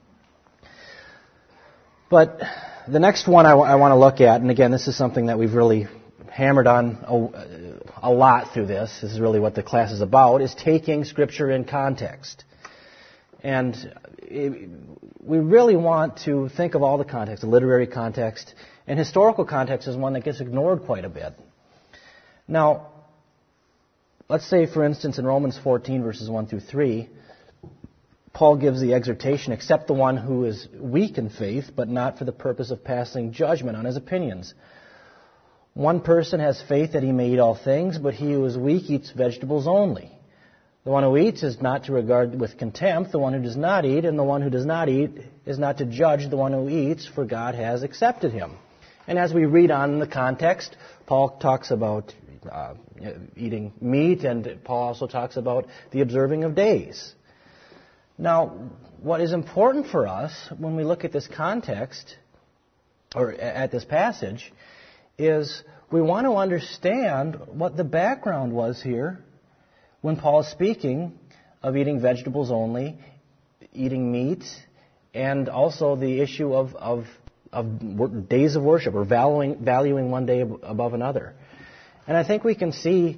But the next one I want to look at, and again, this is something that we've really hammered on a lot through this. This is really what the class is about, is taking Scripture in context. And we really want to think of all the context, the literary context, and historical context is one that gets ignored quite a bit. Now, let's say, for instance, in Romans 14, verses 1 through 3, Paul gives the exhortation, "Accept the one who is weak in faith, but not for the purpose of passing judgment on his opinions." One person has faith that he may eat all things, but he who is weak eats vegetables only. The one who eats is not to regard with contempt the one who does not eat, and the one who does not eat is not to judge the one who eats, for God has accepted him. And as we read on in the context, Paul talks about eating meat, and Paul also talks about the observing of days. Now, what is important for us when we look at this context, or at this passage, is we want to understand what the background was here when Paul is speaking of eating vegetables only, eating meat, and also the issue of days of worship, or valuing one day above another. And I think we can see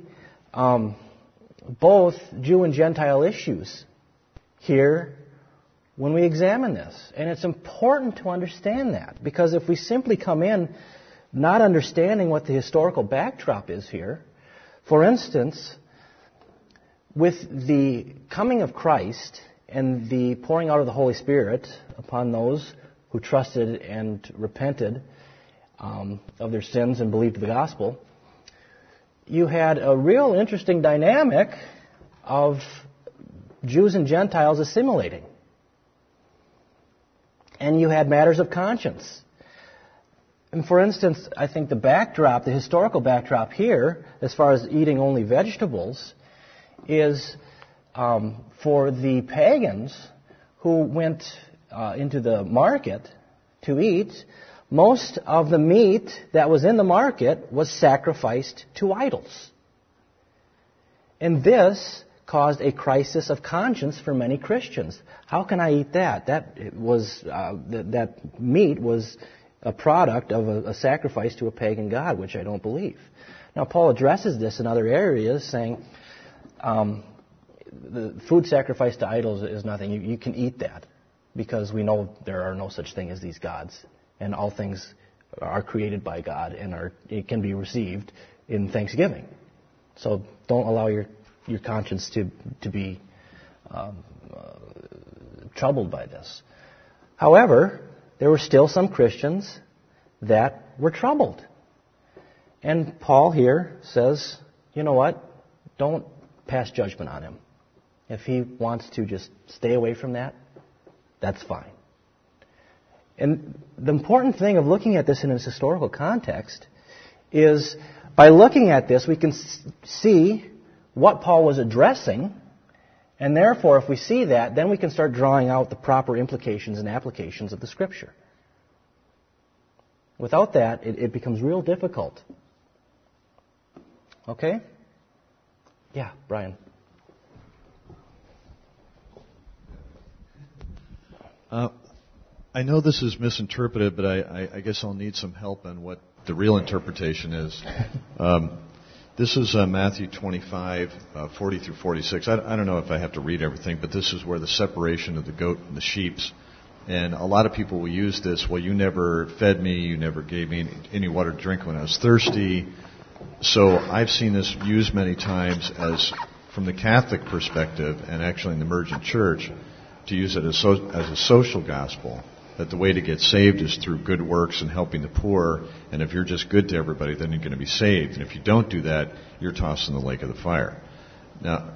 both Jew and Gentile issues here when we examine this. And it's important to understand that, because if we simply come in not understanding what the historical backdrop is here, for instance, with the coming of Christ and the pouring out of the Holy Spirit upon those who trusted and repented of their sins and believed the gospel, you had a real interesting dynamic of Jews and Gentiles assimilating. And you had matters of conscience. And for instance, I think the historical backdrop here, as far as eating only vegetables, is for the pagans who went into the market to eat. Most of the meat that was in the market was sacrificed to idols. And this caused a crisis of conscience for many Christians. How can I eat that? That meat was a product of a sacrifice to a pagan god, which I don't believe. Now, Paul addresses this in other areas, saying the food sacrificed to idols is nothing. You can eat that, because we know there are no such thing as these gods, and all things are created by God, and it can be received in thanksgiving. So don't allow your conscience to be troubled by this. However, there were still some Christians that were troubled. And Paul here says, you know what? Don't pass judgment on him. If he wants to just stay away from that, that's fine. And the important thing of looking at this in its historical context is, by looking at this, we can see what Paul was addressing, and therefore, if we see that, then we can start drawing out the proper implications and applications of the Scripture. Without that, it becomes real difficult. Okay? Yeah, Brian. I know this is misinterpreted, but I guess I'll need some help on what the real interpretation is. This is Matthew 25, 40 through 46. I don't know if I have to read everything, but this is where the separation of the goat and the sheep's. And a lot of people will use this, well, you never fed me, you never gave me any water to drink when I was thirsty. So I've seen this used many times as, from the Catholic perspective, and actually in the emergent church, to use it as a social gospel, that the way to get saved is through good works and helping the poor, and if you're just good to everybody, then you're going to be saved. And if you don't do that, you're tossed in the lake of the fire. Now,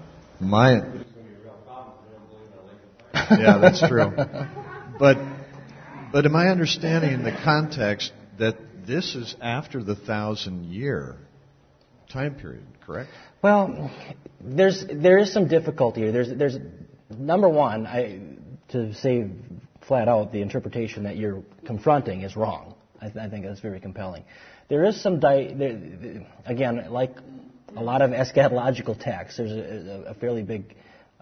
yeah, that's true. But am I understanding in the context that this is after the 1,000-year time period, correct? Well, there is some difficulty here. There's number one, to say flat out, the interpretation that you're confronting is wrong. I think that's very compelling. There is some, again, like a lot of eschatological texts, there's a fairly big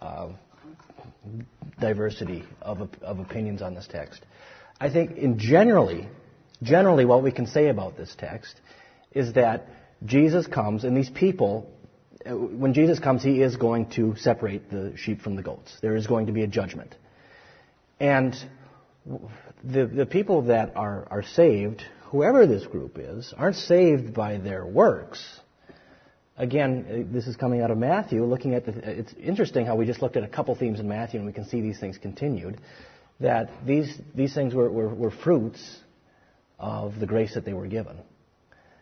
diversity of opinions on this text. I think generally what we can say about this text is that Jesus comes, and these people, when Jesus comes, he is going to separate the sheep from the goats. There is going to be a judgment. And the people that are saved, whoever this group is, aren't saved by their works. Again, this is coming out of Matthew. Looking at it's interesting how we just looked at a couple themes in Matthew, and we can see these things continued. That these things were fruits of the grace that they were given.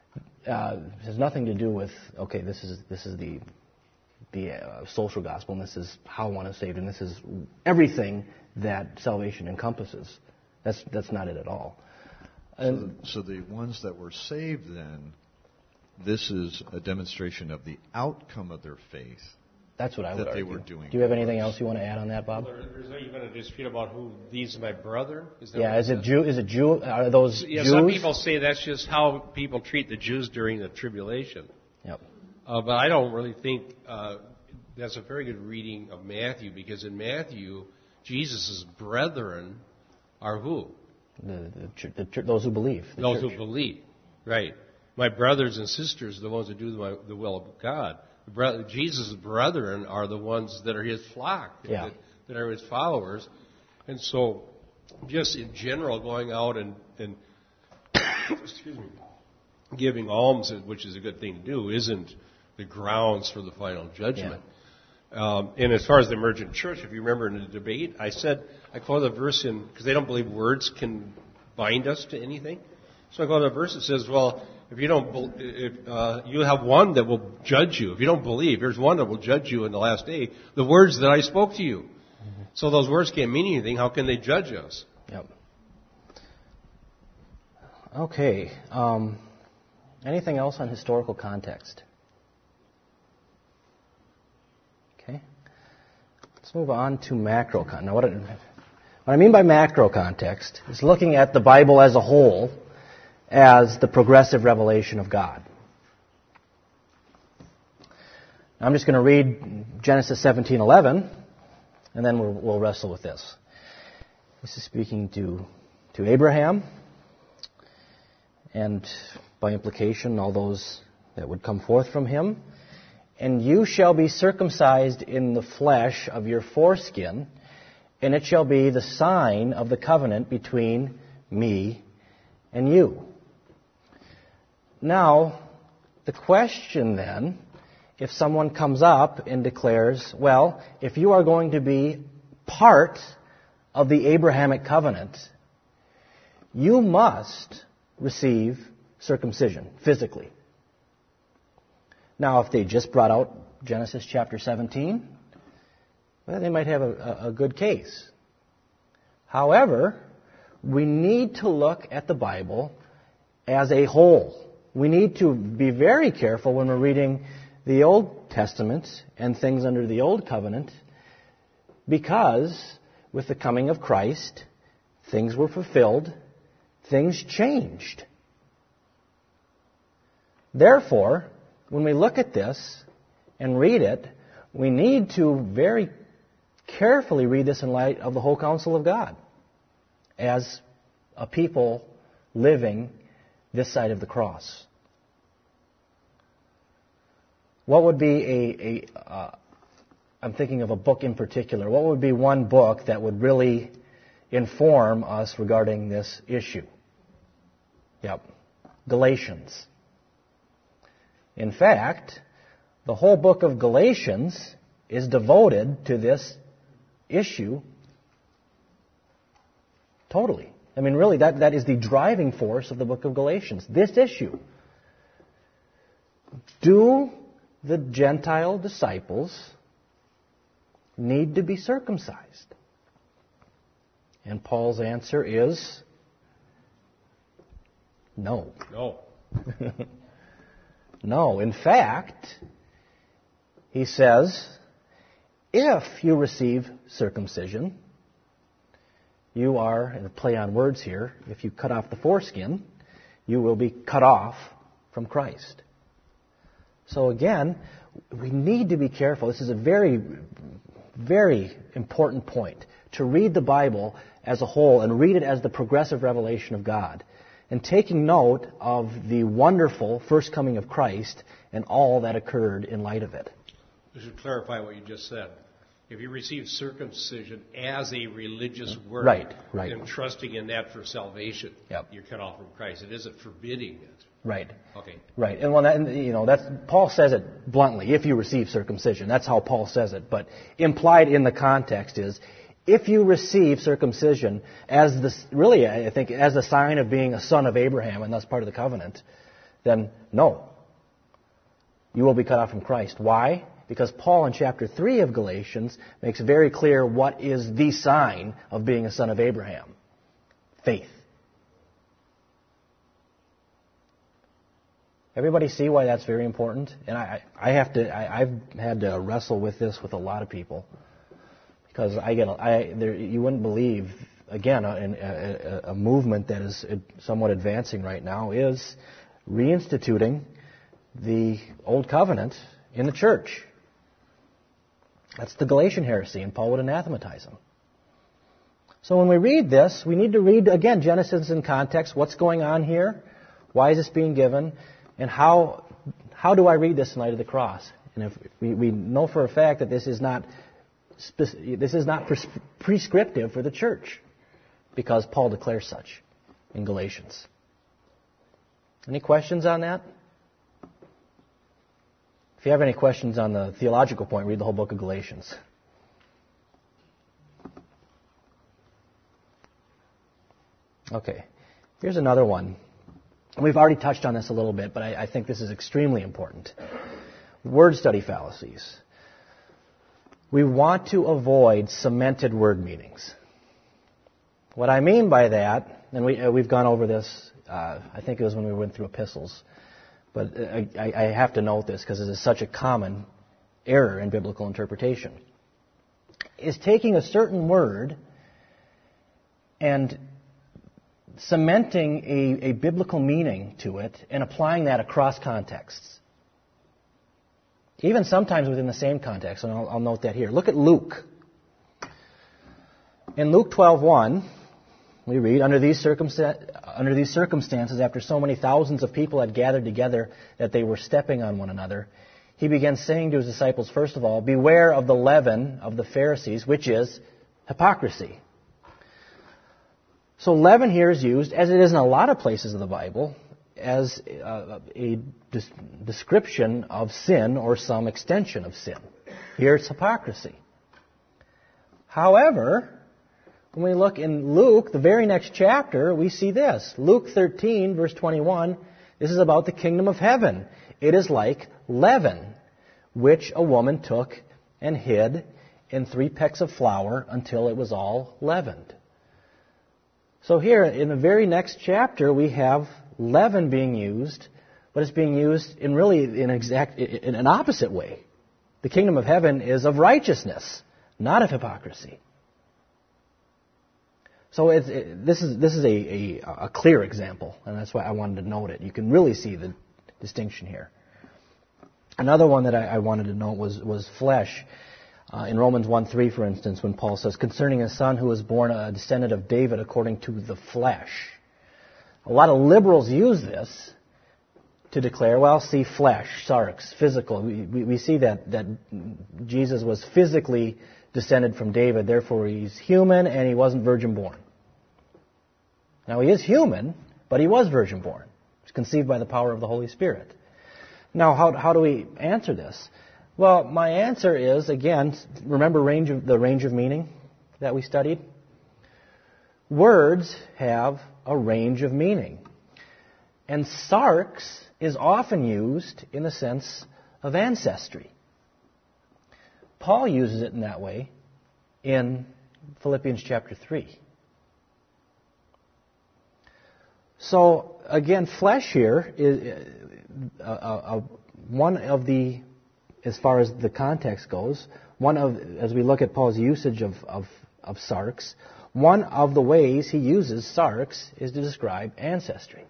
has nothing to do with, okay, this is the social gospel, and this is how one is saved, and this is everything that salvation encompasses. That's not it at all. So the ones that were saved then, this is a demonstration of the outcome of their faith. That's what I would that argue. They were doing. Do you have anything else you want to add on that, Bob? Well, there's even a dispute about who these my brother. Is that yeah, is it Jew? Are those Jews? Some people say that's just how people treat the Jews during the tribulation. Yep. But I don't really think that's a very good reading of Matthew, because in Matthew, Jesus' brethren are who? Those who believe. Those who believe, right. My brothers and sisters are the ones that do the will of God. Jesus' brethren are the ones that are his flock, that are his followers. And so, just in general, going out and excuse me, giving alms, which is a good thing to do, isn't the grounds for the final judgment. Yeah. And as far as the emergent church, if you remember in the debate, I quoted a verse because they don't believe words can bind us to anything. So I quoted a verse that says, well, if you have one that will judge you. If you don't believe, there's one that will judge you in the last day. The words that I spoke to you. Mm-hmm. So those words can't mean anything. How can they judge us? Yep. Okay. Anything else on historical context? Okay. Let's move on to macro context. Now, what I mean by macro context is looking at the Bible as a whole as the progressive revelation of God. Now, I'm just going to read Genesis 17:11, and then we'll wrestle with this. This is speaking to Abraham, and by implication, all those that would come forth from him. And you shall be circumcised in the flesh of your foreskin, and it shall be the sign of the covenant between me and you. Now, the question then, if someone comes up and declares, well, if you are going to be part of the Abrahamic covenant, you must receive circumcision physically. Now, if they just brought out Genesis chapter 17, well, they might have a good case. However, we need to look at the Bible as a whole. We need to be very careful when we're reading the Old Testament and things under the Old Covenant, because with the coming of Christ, things were fulfilled, things changed. Therefore, when we look at this and read it, we need to very carefully read this in light of the whole counsel of God as a people living this side of the cross. What would be I'm thinking of a book in particular. What would be one book that would really inform us regarding this issue? Yep, Galatians. In fact, the whole book of Galatians is devoted to this issue totally. I mean, really, that is the driving force of the book of Galatians, this issue. Do the Gentile disciples need to be circumcised? And Paul's answer is no. No. No. In fact, he says, if you receive circumcision, you are, and a play on words here, if you cut off the foreskin, you will be cut off from Christ. So again, we need to be careful. This is a very, very important point, to read the Bible as a whole and read it as the progressive revelation of God, and taking note of the wonderful first coming of Christ and all that occurred in light of it. I should clarify what you just said. If you receive circumcision as a religious work, right. and trusting in that for salvation, yep, you're cut off from Christ. It isn't forbidding it. Right. Okay. Right. And that's Paul says it bluntly. If you receive circumcision, that's how Paul says it. But implied in the context is, if you receive circumcision as I think as a sign of being a son of Abraham, and thus part of the covenant, then no. You will be cut off from Christ. Why? Because Paul in chapter 3 of Galatians makes very clear what is the sign of being a son of Abraham. Faith. Everybody see why that's very important? And I've had to wrestle with this with a lot of people. Because you wouldn't believe, again, a movement that is somewhat advancing right now is reinstituting the Old Covenant in the church. That's the Galatian heresy, and Paul would anathematize them. So when we read this, we need to read, again, Genesis in context. What's going on here? Why is this being given? And how do I read this in light of the cross? And if we know for a fact that this is not prescriptive for the church, because Paul declares such in Galatians. Any questions on that? If you have any questions on the theological point, read the whole book of Galatians. Okay, here's another one. We've already touched on this a little bit, but I think this is extremely important. Word study fallacies. We want to avoid cemented word meanings. What I mean by that, and we've gone over this, I think it was when we went through epistles, but I have to note this because it is such a common error in biblical interpretation, is taking a certain word and cementing a biblical meaning to it and applying that across contexts. Even sometimes within the same context, and I'll note that here. Look at Luke. In Luke 12:1, we read, Under these circumstances, after so many thousands of people had gathered together that they were stepping on one another, he began saying to his disciples, first of all, beware of the leaven of the Pharisees, which is hypocrisy. So leaven here is used, as it is in a lot of places of the Bible, as a description of sin or some extension of sin. Here it's hypocrisy. However, when we look in Luke, the very next chapter, we see this. Luke 13, verse 21, this is about the kingdom of heaven. It is like leaven, which a woman took and hid in 3 pecks of flour until it was all leavened. So here, in the very next chapter, we have leaven being used, but it's being used in really in an opposite way. The kingdom of heaven is of righteousness, not of hypocrisy. So this is a clear example, and that's why I wanted to note it. You can really see the distinction here. Another one that I wanted to note was flesh. In Romans 1:3, for instance, when Paul says, concerning a son who was born a descendant of David according to the flesh. A lot of liberals use this to declare, well, see, flesh, sarx, physical. We see that Jesus was physically descended from David, therefore he's human and he wasn't virgin born. Now he is human, but he was virgin born. He was conceived by the power of the Holy Spirit. Now, how do we answer this? Well, my answer is, again, remember the range of meaning that we studied? Words have a range of meaning. And sarx is often used in the sense of ancestry. Paul uses it in that way in Philippians chapter 3. So, again, flesh here is one of the, as far as the context goes, as we look at Paul's usage of sarx, one of the ways he uses sarx is to describe ancestry.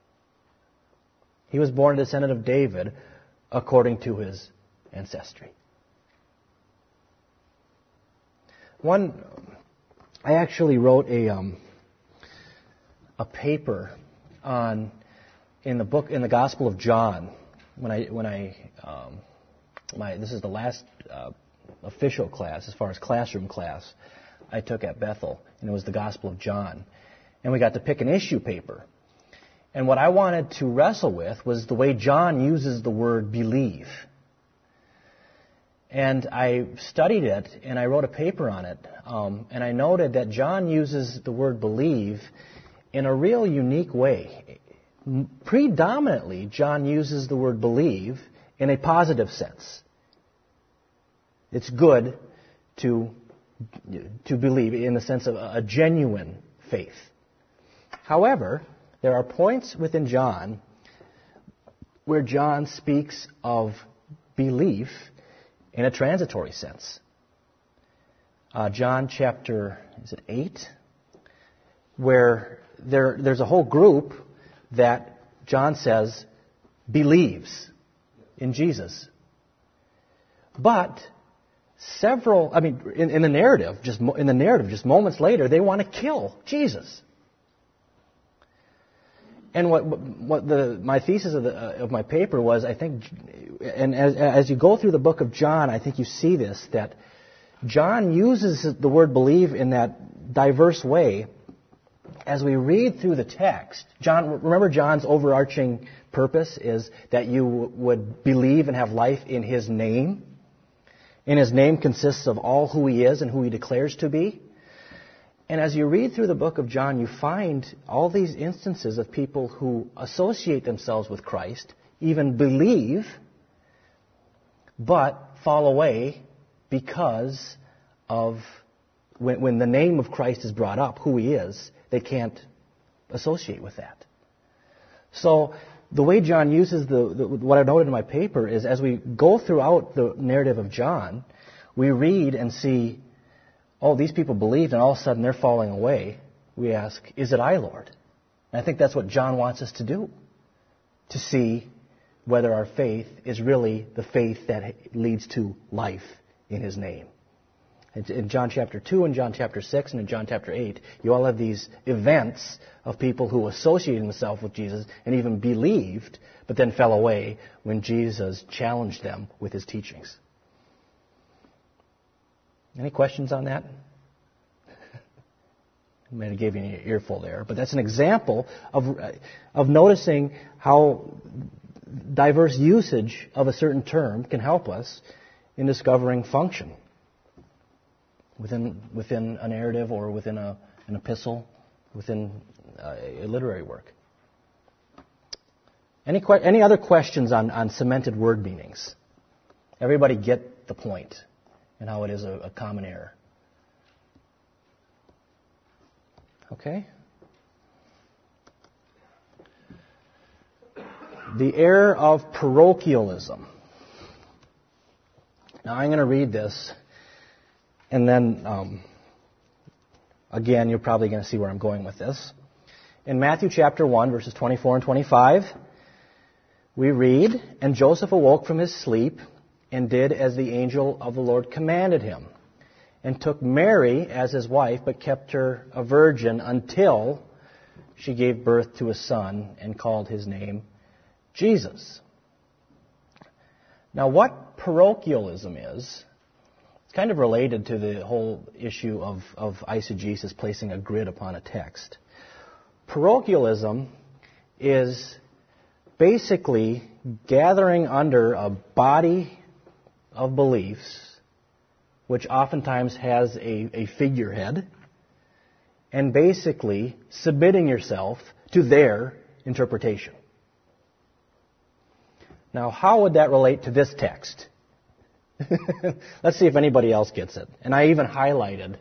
He was born a descendant of David according to his ancestry. I actually wrote a paper in the Gospel of John this is the last official class, as far as classroom class, I took at Bethel, and it was the Gospel of John. And we got to pick an issue paper. And what I wanted to wrestle with was the way John uses the word believe. And I studied it, and I wrote a paper on it. And I noted that John uses the word believe in a real unique way. predominantly, John uses the word believe in a positive sense. It's good to believe in the sense of a genuine faith. However, there are points within John where John speaks of belief in a transitory sense. John chapter, 8? Where there's a whole group that John says believes in Jesus. But in the narrative, just moments later, they want to kill Jesus. And my thesis of my paper was, I think, and as you go through the book of John, I think you see this, that John uses the word believe in that diverse way. As we read through the text, remember John's overarching purpose is that you would believe and have life in His name. And His name consists of all who He is and who He declares to be. And as you read through the book of John, you find all these instances of people who associate themselves with Christ, even believe, but fall away because of when the name of Christ is brought up, who He is, they can't associate with that. So the way John uses what I noted in my paper is, as we go throughout the narrative of John, we read and see, oh, these people believed and all of a sudden they're falling away. We ask, is it I, Lord? And I think that's what John wants us to do, to see whether our faith is really the faith that leads to life in His name. In John chapter 2 and John chapter 6 and in John chapter 8, you all have these events of people who associated themselves with Jesus and even believed, but then fell away when Jesus challenged them with His teachings. Any questions on that? I might have given you an earful there, but that's an example of noticing how diverse usage of a certain term can help us in discovering function within a narrative or within an epistle, within a literary work. Any other questions on cemented word meanings? Everybody get the point and how it is a common error. Okay? The error of parochialism. Now I'm going to read this, and then, again, you're probably going to see where I'm going with this. In Matthew chapter 1, verses 24 and 25, we read, "And Joseph awoke from his sleep and did as the angel of the Lord commanded him, and took Mary as his wife, but kept her a virgin until she gave birth to a son and called his name Jesus." Now, what parochialism is, it's kind of related to the whole issue of eisegesis, placing a grid upon a text. Parochialism is basically gathering under a body of beliefs, which oftentimes has a figurehead, and basically submitting yourself to their interpretation. Now, how would that relate to this text? Let's see if anybody else gets it. And I even highlighted.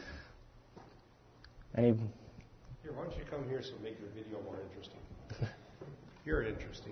Here, why don't you come here so make your video more interesting? You're interesting.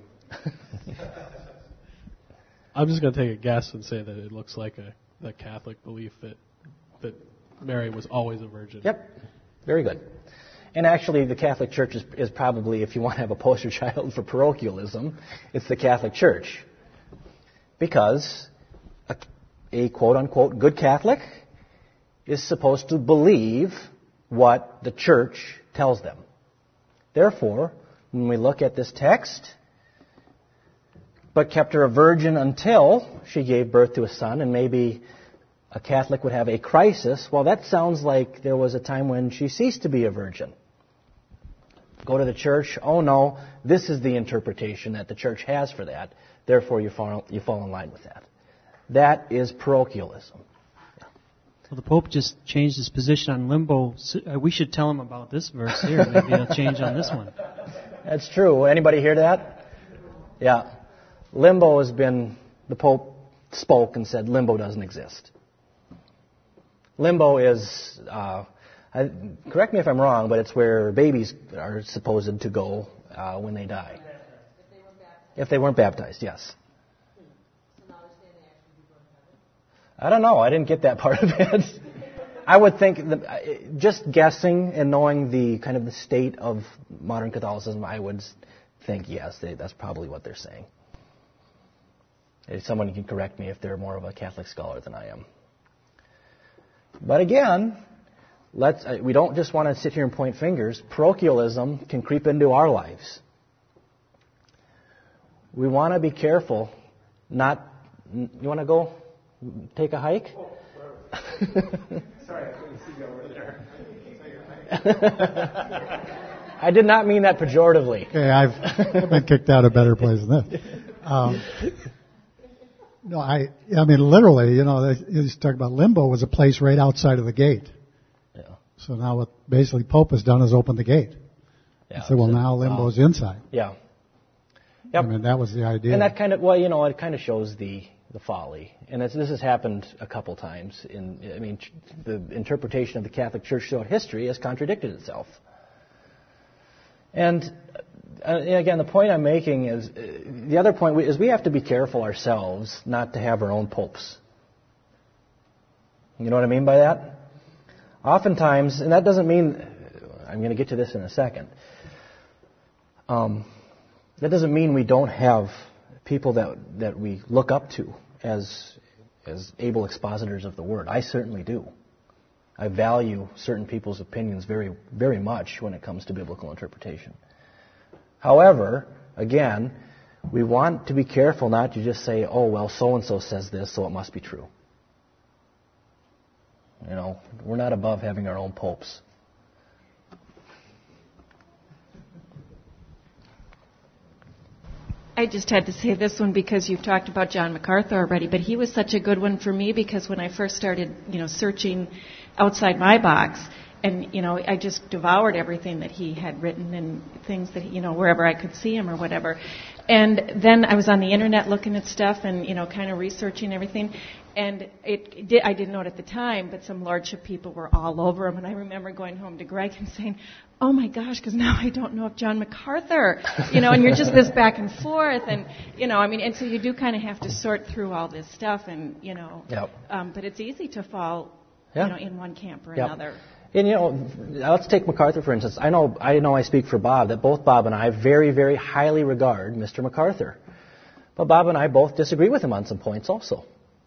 I'm just going to take a guess and say that it looks like the Catholic belief that Mary was always a virgin. Yep. Very good. And actually, the Catholic Church is probably, if you want to have a poster child for parochialism, it's the Catholic Church. Because a quote-unquote good Catholic is supposed to believe what the Church tells them. Therefore, when we look at this text, but kept her a virgin until she gave birth to a son, and maybe a Catholic would have a crisis. Well, that sounds like there was a time when she ceased to be a virgin. Go to the church. Oh no, this is the interpretation that the church has for that. Therefore, you fall in line with that. That is parochialism. Well, the Pope just changed his position on limbo. We should tell him about this verse here. Maybe he'll change on this one. That's true. Anybody hear that? Yeah. Limbo has been, the Pope spoke and said limbo doesn't exist. Limbo is, correct me if I'm wrong, but it's where babies are supposed to go when they die. If they weren't baptized, yes. I don't know. I didn't get that part of it. I would think, just guessing and knowing the kind of the state of modern Catholicism, I would think, yes, that's probably what they're saying. If someone can correct me if they're more of a Catholic scholar than I am. But again, we don't just want to sit here and point fingers. Parochialism can creep into our lives. We want to be careful not... You want to go take a hike? Sorry, I couldn't see you over there. I did not mean that pejoratively. Okay, I've been kicked out of better place than this. No, I mean, literally, you used to talk about limbo was a place right outside of the gate. Yeah. So now what basically Pope has done is open the gate. Yeah, so, well, now limbo's inside. Yeah. Yep. I mean, that was the idea. And that kind of, it kind of shows the folly. And this has happened a couple times. The interpretation of the Catholic Church throughout history has contradicted itself. And again, the point I'm making is, the other point is we have to be careful ourselves not to have our own popes. You know what I mean by that? Oftentimes, and that doesn't mean, I'm going to get to this in a second, that doesn't mean we don't have people that we look up to as able expositors of the Word. I certainly do. I value certain people's opinions very, very much when it comes to biblical interpretation. However, again, we want to be careful not to just say, oh, well, so-and-so says this, so it must be true. We're not above having our own popes. I just had to say this one because you've talked about John MacArthur already, but he was such a good one for me because when I first started, searching outside my box, and, I just devoured everything that he had written and things that, wherever I could see him or whatever. And then I was on the internet looking at stuff and, kind of researching everything. And I didn't know it at the time, but some lordship people were all over him. And I remember going home to Greg and saying, oh my gosh, because now I don't know if John MacArthur, and you're just this back and forth. And, and so you do kind of have to sort through all this stuff and, Yep. But it's easy to fall, in one camp or Yep. another. And, let's take MacArthur, for instance. I know I speak for Bob, that both Bob and I very, very highly regard Mr. MacArthur. But Bob and I both disagree with him on some points also.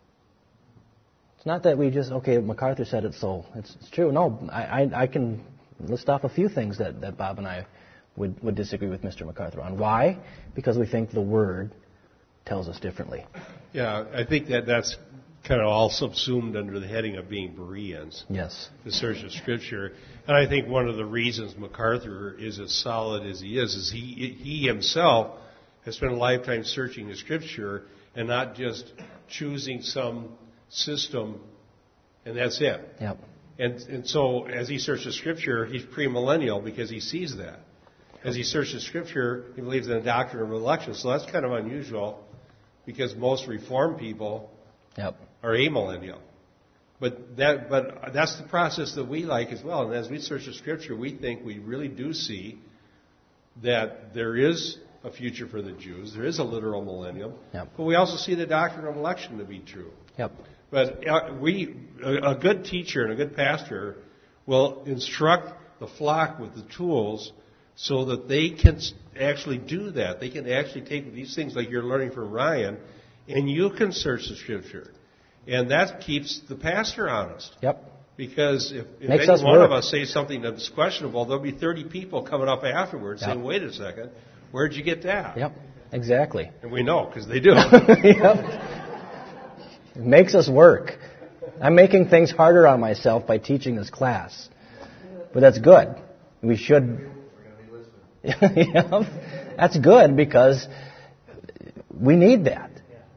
It's not that we just, MacArthur said it, so it's true. No, I can list off a few things that Bob and I would disagree with Mr. MacArthur on. Why? Because we think the Word tells us differently. Yeah, I think that's kind of all subsumed under the heading of being Bereans. Yes. The search of Scripture. And I think one of the reasons MacArthur is as solid as he is he himself has spent a lifetime searching the Scripture and not just choosing some system and that's it. Yep. And so as he searches Scripture, he's premillennial because he sees that. As he searches Scripture, he believes in the doctrine of election. So that's kind of unusual because most Reformed people are amillennial. But that's the process that we like as well. And as we search the Scripture, we think we really do see that there is a future for the Jews. There is a literal millennium. Yep. But we also see the doctrine of election to be true. Yep. But a good teacher and a good pastor will instruct the flock with the tools so that they can actually do that. They can actually take these things like you're learning from Ryan, and you can search the Scripture. And that keeps the pastor honest. Yep. Because if Makes any us one work. of us say something that's questionable, there'll be 30 people coming up afterwards saying, wait a second, where'd you get that? Yep, exactly. And we know, because they do. Yep. It makes us work. I'm making things harder on myself by teaching this class. But that's good. We should... Yeah, that's good because we need that.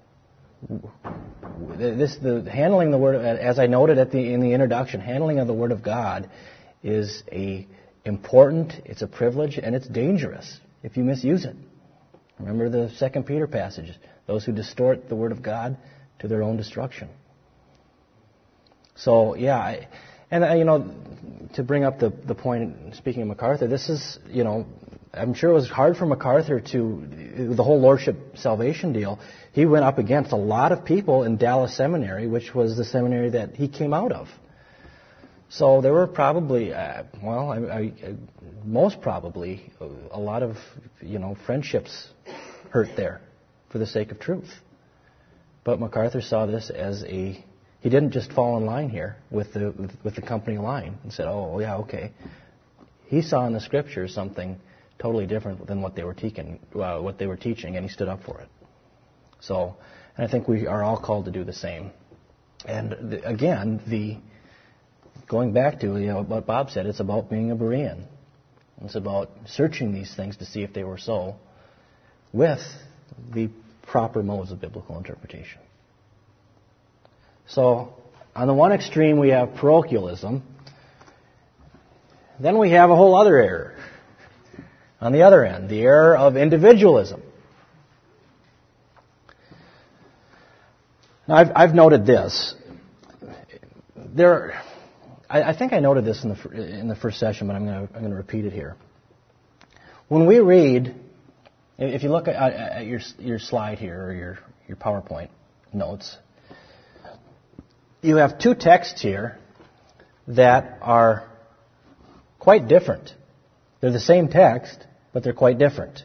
The handling the Word, as I noted in the introduction, handling of the Word of God is important, it's a privilege, and it's dangerous. if you misuse it. Remember the 2 Peter passage, those who distort the Word of God to their own destruction. So, yeah, to bring up the point, speaking of MacArthur, this is, I'm sure it was hard for MacArthur the whole Lordship salvation deal. He went up against a lot of people in Dallas Seminary, which was the seminary that he came out of. So there were probably, most probably, a lot of, friendships hurt there for the sake of truth. But MacArthur saw this as he didn't just fall in line here with the company line and said, oh, yeah, okay. He saw in the Scriptures something totally different than what they were teaching, and he stood up for it. So, and I think we are all called to do the same. And going back to what Bob said, it's about being a Berean. It's about searching these things to see if they were so, with the proper modes of biblical interpretation. So, on the one extreme we have parochialism. Then we have a whole other error. On the other end, the error of individualism. Now, I've noted this. I think I noted this in the first session, but I'm going to repeat it here. When we read, if you look at your slide here, or your PowerPoint notes, you have two texts here that are quite different. They're the same text, but they're quite different.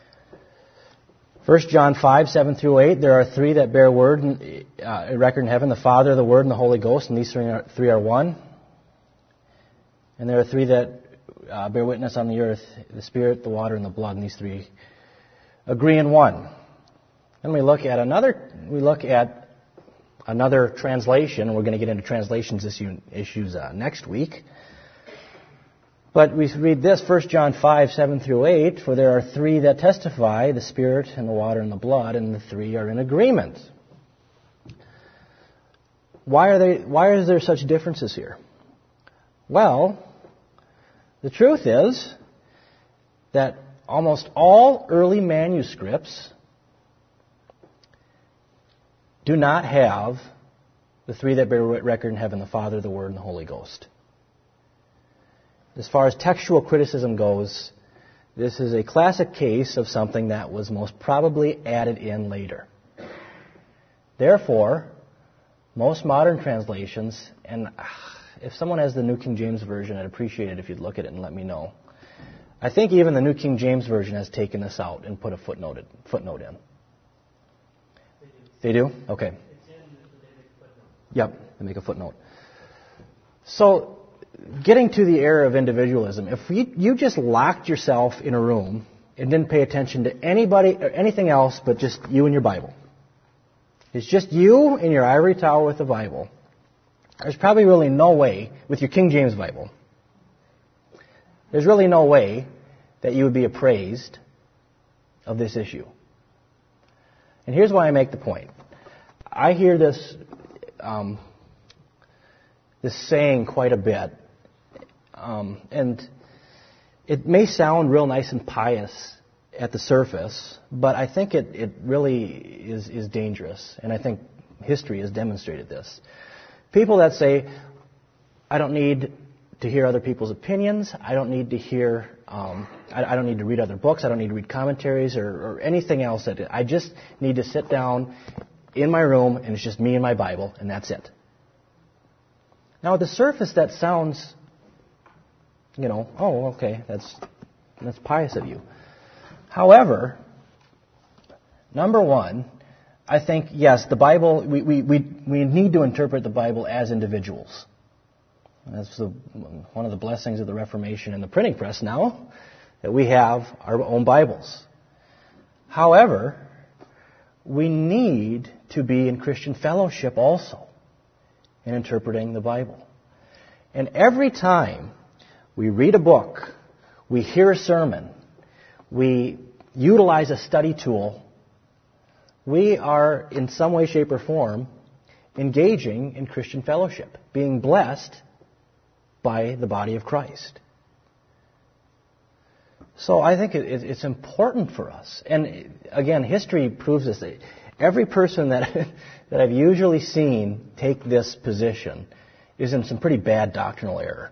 1 John 5, 7 through 8, there are three that bear record in heaven, the Father, the Word, and the Holy Ghost, and these three are one. And there are three that bear witness on the earth, the Spirit, the water, and the blood, and these three agree in one. Then we look at another translation, and we're going to get into translations issues next week. But we read this, 1 John 5, 7 through 8, for there are three that testify, the Spirit and the water and the blood, and the three are in agreement. Why is there such differences here? Well, the truth is that almost all early manuscripts do not have the three that bear record in heaven, the Father, the Word, and the Holy Ghost. As far as textual criticism goes, this is a classic case of something that was most probably added in later. Therefore, most modern translations, and if someone has the New King James Version, I'd appreciate it if you'd look at it and let me know. I think even the New King James Version has taken this out and put a footnote in. They do? Okay. Yep, they make a footnote. So, getting to the error of individualism, if you just locked yourself in a room and didn't pay attention to anybody or anything else but just you and your Bible, it's just you in your ivory tower with the Bible, there's probably really no way, with your King James Bible, there's really no way that you would be appraised of this issue. And here's why I make the point. I hear this saying quite a bit. And it may sound real nice and pious at the surface, but I think it really is dangerous. And I think history has demonstrated this. People that say, I don't need to hear other people's opinions, I don't need to hear, I don't need to read other books, I don't need to read commentaries or anything else. I just need to sit down in my room and it's just me and my Bible and that's it. Now at the surface that sounds, oh, okay, that's pious of you. However, number one, I think, yes, the Bible, we need to interpret the Bible as individuals. That's one of the blessings of the Reformation and the printing press now, that we have our own Bibles. However, we need to be in Christian fellowship also in interpreting the Bible. And every time we read a book, we hear a sermon, we utilize a study tool, we are in some way, shape, or form engaging in Christian fellowship, being blessed by the body of Christ. So I think it's important for us. And again, history proves this. Every person that I've usually seen take this position is in some pretty bad doctrinal error.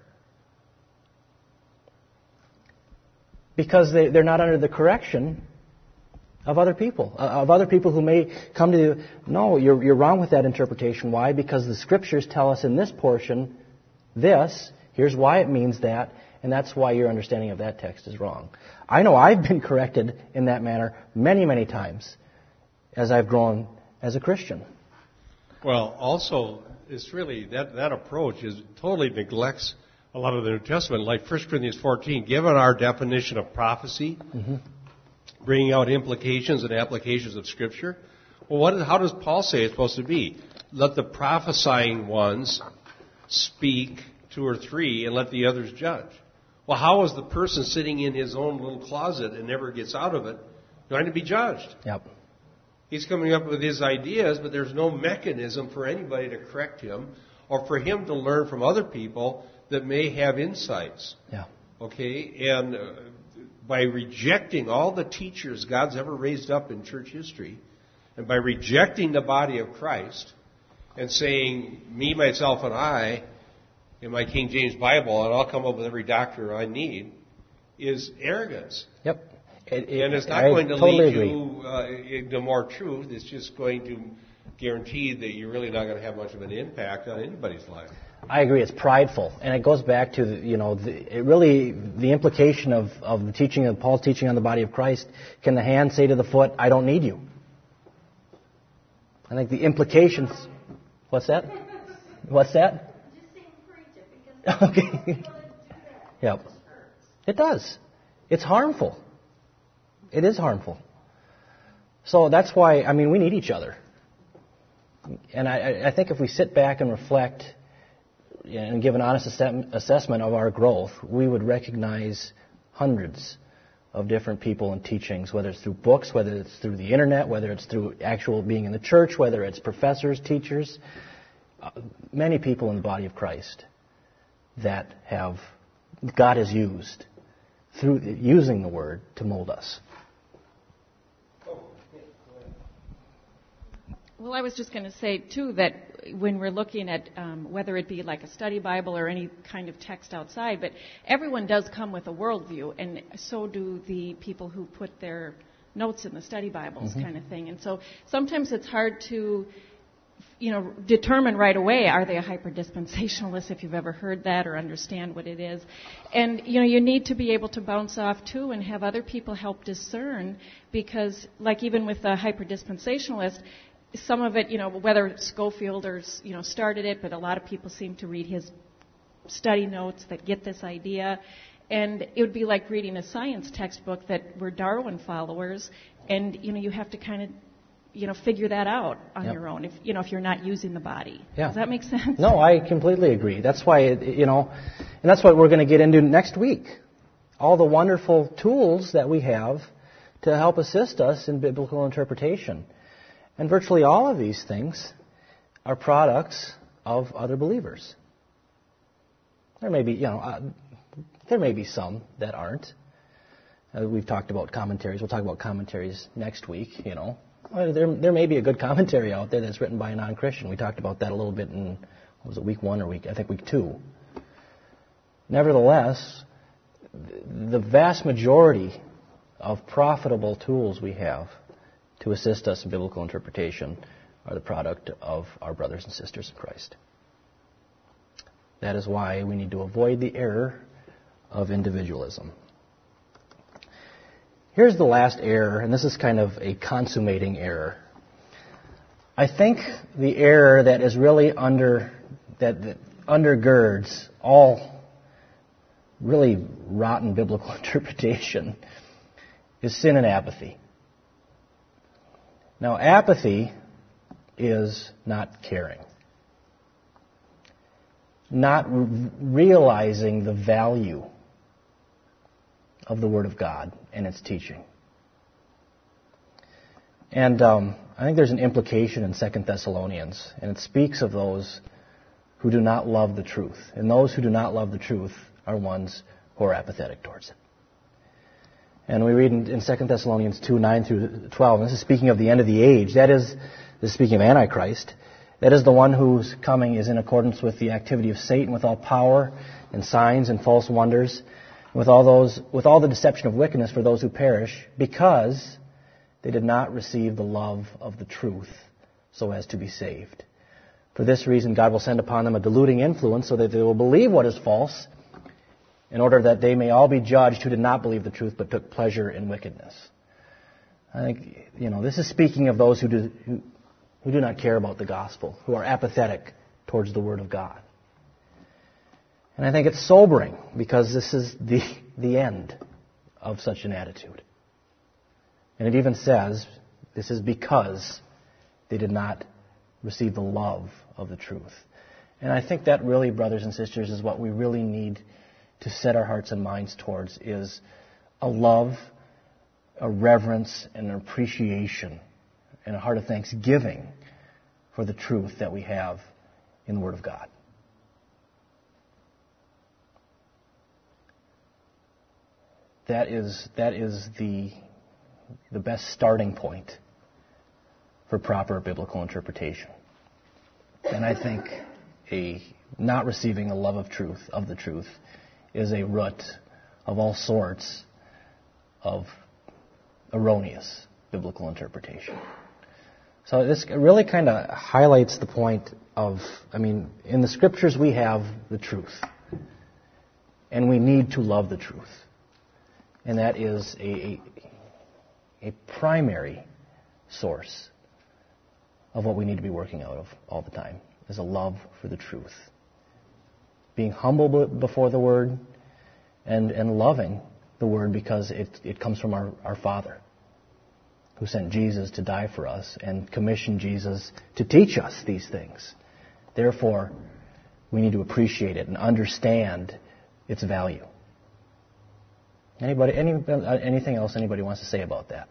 Because they're not under the correction of other people who may come to you, no, you're wrong with that interpretation. Why? Because the Scriptures tell us in this portion this, here's why it means that, and that's why your understanding of that text is wrong. I know I've been corrected in that manner many, many times as I've grown as a Christian. Well, also, it's really, that approach totally neglects a lot of the New Testament, like 1 Corinthians 14, given our definition of prophecy, bringing out implications and applications of Scripture. Well, how does Paul say it's supposed to be? Let the prophesying ones speak 2 or 3 and let the others judge. Well, how is the person sitting in his own little closet and never gets out of it going to be judged? Yep. He's coming up with his ideas, but there's no mechanism for anybody to correct him or for him to learn from other people that may have insights. Yeah. Okay? And by rejecting all the teachers God's ever raised up in church history, and by rejecting the body of Christ and saying, me, myself, and I, in my King James Bible, and I'll come up with every doctrine I need, is arrogance. Yep. And it's not going to lead you into more truth. It's just going to guarantee that you're really not going to have much of an impact on anybody's life. I agree. It's prideful, and it goes back to the implication of the teaching of Paul's teaching on the body of Christ. Can the hand say to the foot, "I don't need you"? I think the implications. What's that? What's that? Okay. Yep. It does. It's harmful. It is harmful. So that's why, we need each other. And I think if we sit back and reflect and give an honest assessment of our growth, we would recognize hundreds of different people and teachings, whether it's through books, whether it's through the internet, whether it's through actual being in the church, whether it's professors, teachers, many people in the body of Christ that God has used through using the Word to mold us. Well, I was just going to say, too, that when we're looking at whether it be like a study Bible or any kind of text outside, but everyone does come with a worldview, and so do the people who put their notes in the study Bibles kind of thing. And so sometimes it's hard to, determine right away, are they a hyper-dispensationalist, if you've ever heard that or understand what it is. And, you need to be able to bounce off, too, and have other people help discern, because, like even with a hyper-dispensationalist, some of it, whether Schofield or, started it, but a lot of people seem to read his study notes that get this idea. And it would be like reading a science textbook that were Darwin followers, and, you have to kind of, figure that out on your own, if you're not using the body. Yeah. Does that make sense? No, I completely agree. That's why, and that's what we're going to get into next week. All the wonderful tools that we have to help assist us in biblical interpretation. And virtually all of these things are products of other believers. There may be some that aren't. We've talked about commentaries. We'll talk about commentaries next week. There may be a good commentary out there that's written by a non-Christian. We talked about that a little bit in week 1 or week 2. Nevertheless, the vast majority of profitable tools we have to assist us in biblical interpretation are the product of our brothers and sisters in Christ. That is why we need to avoid the error of individualism. Here's the last error, and this is kind of a consummating error. I think the error that is really that undergirds all really rotten biblical interpretation is sin and apathy. Now, apathy is not caring, not realizing the value of the Word of God and its teaching. And I think there's an implication in 2 Thessalonians, and it speaks of those who do not love the truth. And those who do not love the truth are ones who are apathetic towards it. And we read in 2 Thessalonians 2, 9 through 12, and this is speaking of the end of the age. This is speaking of Antichrist. That is the one whose coming is in accordance with the activity of Satan, with all power and signs and false wonders, with all the deception of wickedness for those who perish, because they did not receive the love of the truth so as to be saved. For this reason, God will send upon them a deluding influence so that they will believe what is false, in order that they may all be judged who did not believe the truth but took pleasure in wickedness. I think, this is speaking of those who do not care about the gospel, who are apathetic towards the Word of God. And I think it's sobering because this is the end of such an attitude. And it even says this is because they did not receive the love of the truth. And I think that really, brothers and sisters, is what we really need to set our hearts and minds towards, is a love, a reverence, and an appreciation, and a heart of thanksgiving for the truth that we have in the Word of God. That is the best starting point for proper biblical interpretation. And I think not receiving the love of the truth, is a root of all sorts of erroneous biblical interpretation. So this really kind of highlights the point of, in the Scriptures we have the truth. And we need to love the truth. And that is a primary source of what we need to be working out of all the time, is a love for the truth. Being humble before the Word and loving the Word because it comes from our Father, who sent Jesus to die for us and commissioned Jesus to teach us these things. Therefore, we need to appreciate it and understand its value. Anything else anybody wants to say about that?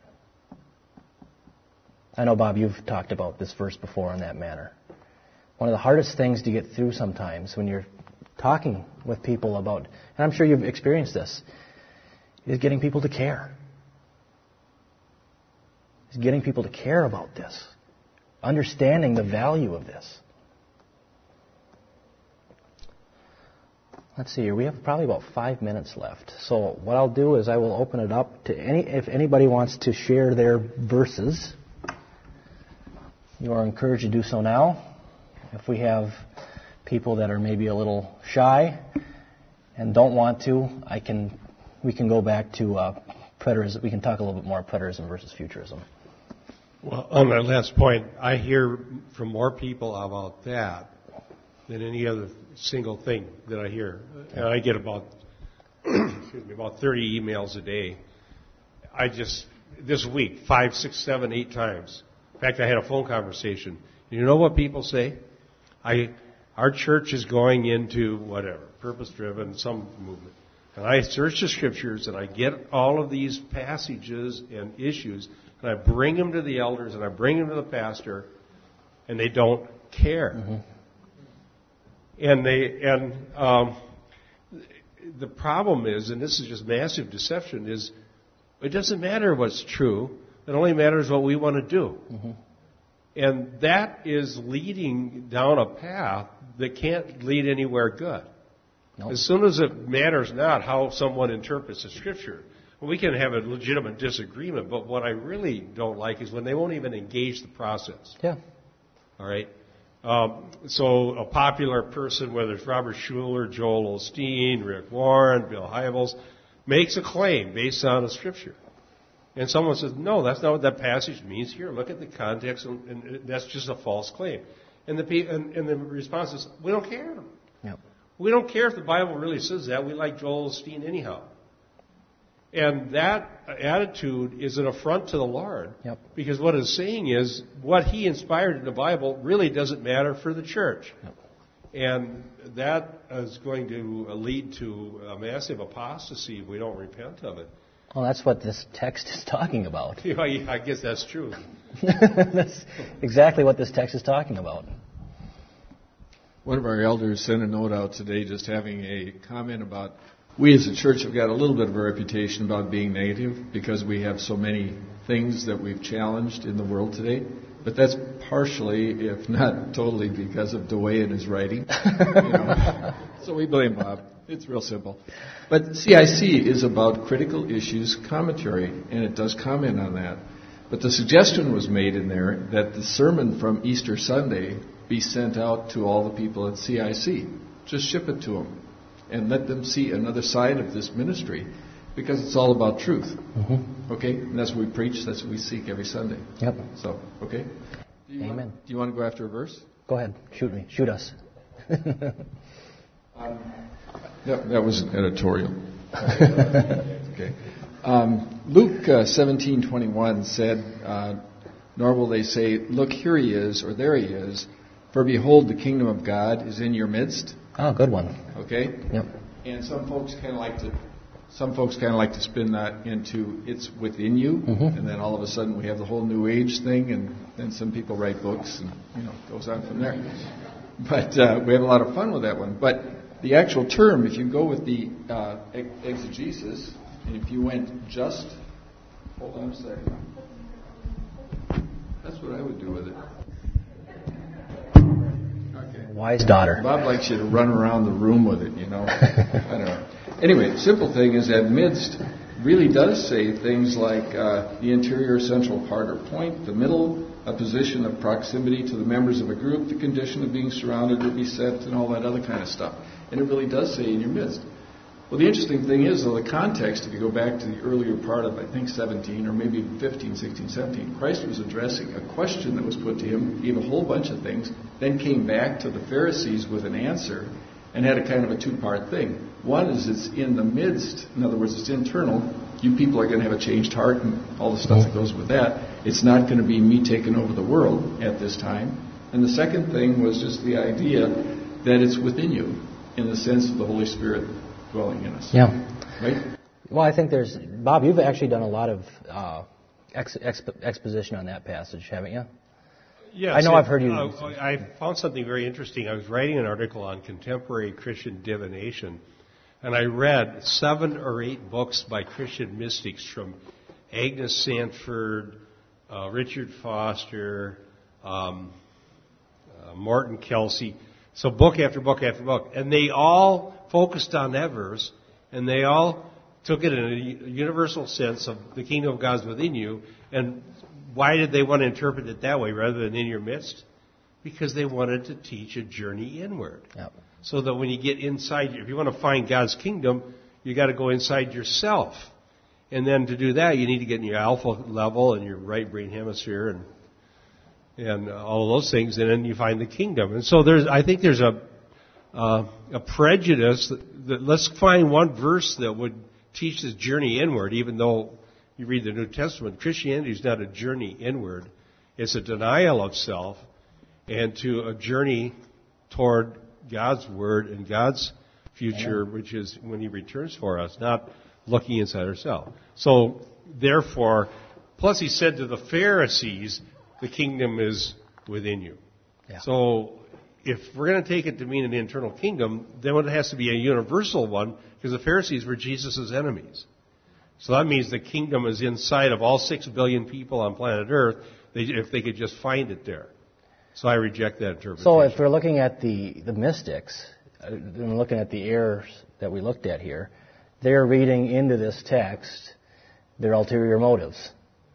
I know, Bob, you've talked about this verse before in that manner. One of the hardest things to get through sometimes when you're talking with people about, and I'm sure you've experienced this, is getting people to care. Is getting people to care about this. Understanding the value of this. Let's see here. We have probably about 5 minutes left. So what I'll do is I will open it up to if anybody wants to share their verses. You are encouraged to do so now. If we have people that are maybe a little shy and don't want to, we can go back to preterism. We can talk a little bit more preterism versus futurism. Well, on that last point, I hear from more people about that than any other single thing that I hear. And I get about 30 emails a day. This week, 5, 6, 7, 8 times. In fact, I had a phone conversation. You know what people say? Our church is going into whatever, purpose-driven, some movement. And I search the Scriptures, and I get all of these passages and issues, and I bring them to the elders, and I bring them to the pastor, and they don't care. Mm-hmm. And the problem is, and this is just massive deception, is it doesn't matter what's true. It only matters what we want to do. Mm-hmm. And that is leading down a path that can't lead anywhere good. Nope. As soon as it matters not how someone interprets the Scripture, we can have a legitimate disagreement, but what I really don't like is when they won't even engage the process. Yeah. All right? So a popular person, whether it's Robert Schuller, Joel Osteen, Rick Warren, Bill Hybels, makes a claim based on a Scripture. And someone says, no, that's not what that passage means. Here, look at the context, and that's just a false claim. And the response is, we don't care. Yep. We don't care if the Bible really says that. We like Joel Osteen anyhow. And that attitude is an affront to the Lord. Yep. Because what it's saying is, what He inspired in the Bible really doesn't matter for the church. Yep. And that is going to lead to a massive apostasy if we don't repent of it. Well, that's what this text is talking about. Yeah, I guess that's true. That's exactly what this text is talking about. One of our elders sent a note out today just having a comment about we as a church have got a little bit of a reputation about being negative because we have so many things that we've challenged in the world today. But that's partially, if not totally, because of the way in his writing. So we blame Bob. It's real simple. But CIC is about critical issues commentary, and it does comment on that. But the suggestion was made in there that the sermon from Easter Sunday be sent out to all the people at CIC. Just ship it to them and let them see another side of this ministry, because it's all about truth. Mm-hmm. Okay? And that's what we preach, that's what we seek every Sunday. Yep. So, okay? Amen. Do you want to go after a verse? Go ahead. Shoot me. Shoot us. That was an editorial. Okay. Luke 17:21 said, nor will they say, look, here he is, or there he is, for behold, the kingdom of God is in your midst. Oh, good one. Okay? Yep. And some folks kind of like to spin that into it's within you, and then all of a sudden we have the whole New Age thing, and then some people write books, and it goes on from there. But we have a lot of fun with that one. But the actual term, if you go with the exegesis, and if you went just, hold on a second. That's what I would do with it. Okay. Wise daughter. Bob likes you to run around the room with it, I don't know. Anyway, the simple thing is that midst really does say things like the interior central part or point, the middle, a position of proximity to the members of a group, the condition of being surrounded or beset, and all that other kind of stuff. And it really does say in your midst. Well, the interesting thing is, though, the context, if you go back to the earlier part of, I think, 17, or maybe 15, 16, 17, Christ was addressing a question that was put to him, gave a whole bunch of things, then came back to the Pharisees with an answer, and had a kind of a two-part thing. One is it's in the midst. In other words, it's internal. You people are going to have a changed heart and all the stuff that goes with that. It's not going to be me taking over the world at this time. And the second thing was just the idea that it's within you, in the sense of the Holy Spirit dwelling in us. Yeah. Right? Well, I think Bob, you've actually done a lot of exposition on that passage, haven't you? Yes. I know I've heard you. I found something very interesting. I was writing an article on contemporary Christian divination, and I read 7 or 8 books by Christian mystics, from Agnes Sandford, Richard Foster, Morton Kelsey. So book after book after book. And they all focused on that verse, and they all took it in a universal sense of the kingdom of God is within you. And why did they want to interpret it that way rather than in your midst? Because they wanted to teach a journey inward. Yep. So that when you get inside, if you want to find God's kingdom, you got to go inside yourself. And then to do that, you need to get in your alpha level and your right brain hemisphere and all of those things, and then you find the kingdom. And so I think there's a prejudice that let's find one verse that would teach this journey inward, even though you read the New Testament. Christianity is not a journey inward. It's a denial of self and to a journey toward God's Word and God's future, which is when He returns for us, not looking inside ourselves. So, therefore, plus He said to the Pharisees, the kingdom is within you. Yeah. So, if we're going to take it to mean an internal kingdom, then it has to be a universal one, because the Pharisees were Jesus' enemies. So that means the kingdom is inside of all 6 billion people on planet Earth, if they could just find it there. So I reject that interpretation. So if we're looking at the mystics, and looking at the errors that we looked at here, they're reading into this text their ulterior motives.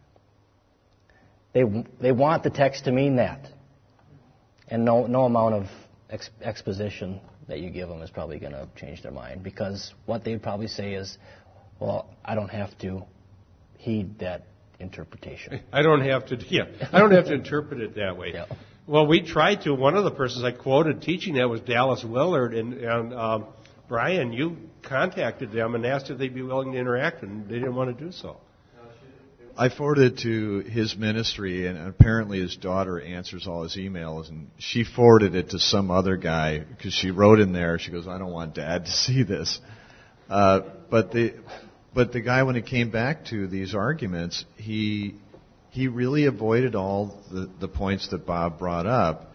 They want the text to mean that. And no amount of exposition that you give them is probably going to change their mind, because what they'd probably say is, well, I don't have to heed that interpretation. I don't have to interpret it that way. Yeah. Well, we tried to. One of the persons I quoted teaching that was Dallas Willard, and Brian, you contacted them and asked if they'd be willing to interact, and they didn't want to do so. I forwarded it to his ministry, and apparently his daughter answers all his emails, and she forwarded it to some other guy, because she wrote in there, she goes, I don't want Dad to see this. But the guy, when it came back to these arguments, he really avoided all the points that Bob brought up,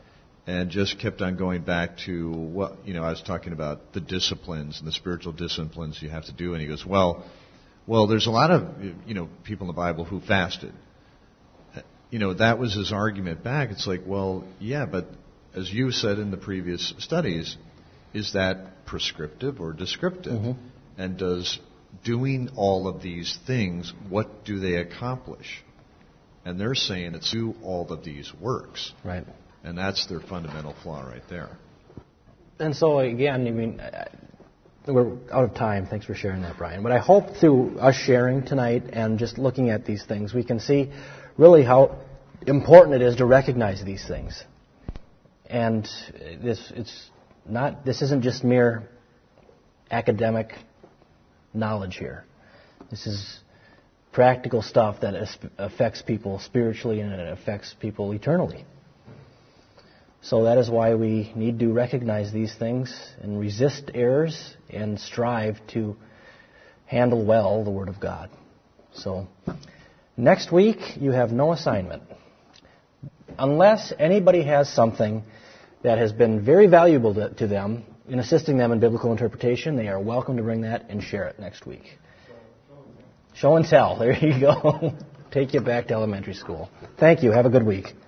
and just kept on going back to what, I was talking about the disciplines and the spiritual disciplines you have to do. And he goes, well, there's a lot of, people in the Bible who fasted. That was his argument back. It's like, well, yeah, but as you said in the previous studies, is that prescriptive or descriptive? Mm-hmm. And does doing all of these things, what do they accomplish? And they're saying it's do all of these works. Right. And that's their fundamental flaw right there. And so, again, we're out of time. Thanks for sharing that, Brian. But I hope through us sharing tonight and just looking at these things, we can see really how important it is to recognize these things. And this isn't just mere academic knowledge here. This is practical stuff that affects people spiritually and it affects people eternally. So that is why we need to recognize these things and resist errors and strive to handle well the Word of God. So next week you have no assignment. Unless anybody has something that has been very valuable to them in assisting them in biblical interpretation, they are welcome to bring that and share it next week. Show and tell. There you go. Take you back to elementary school. Thank you. Have a good week.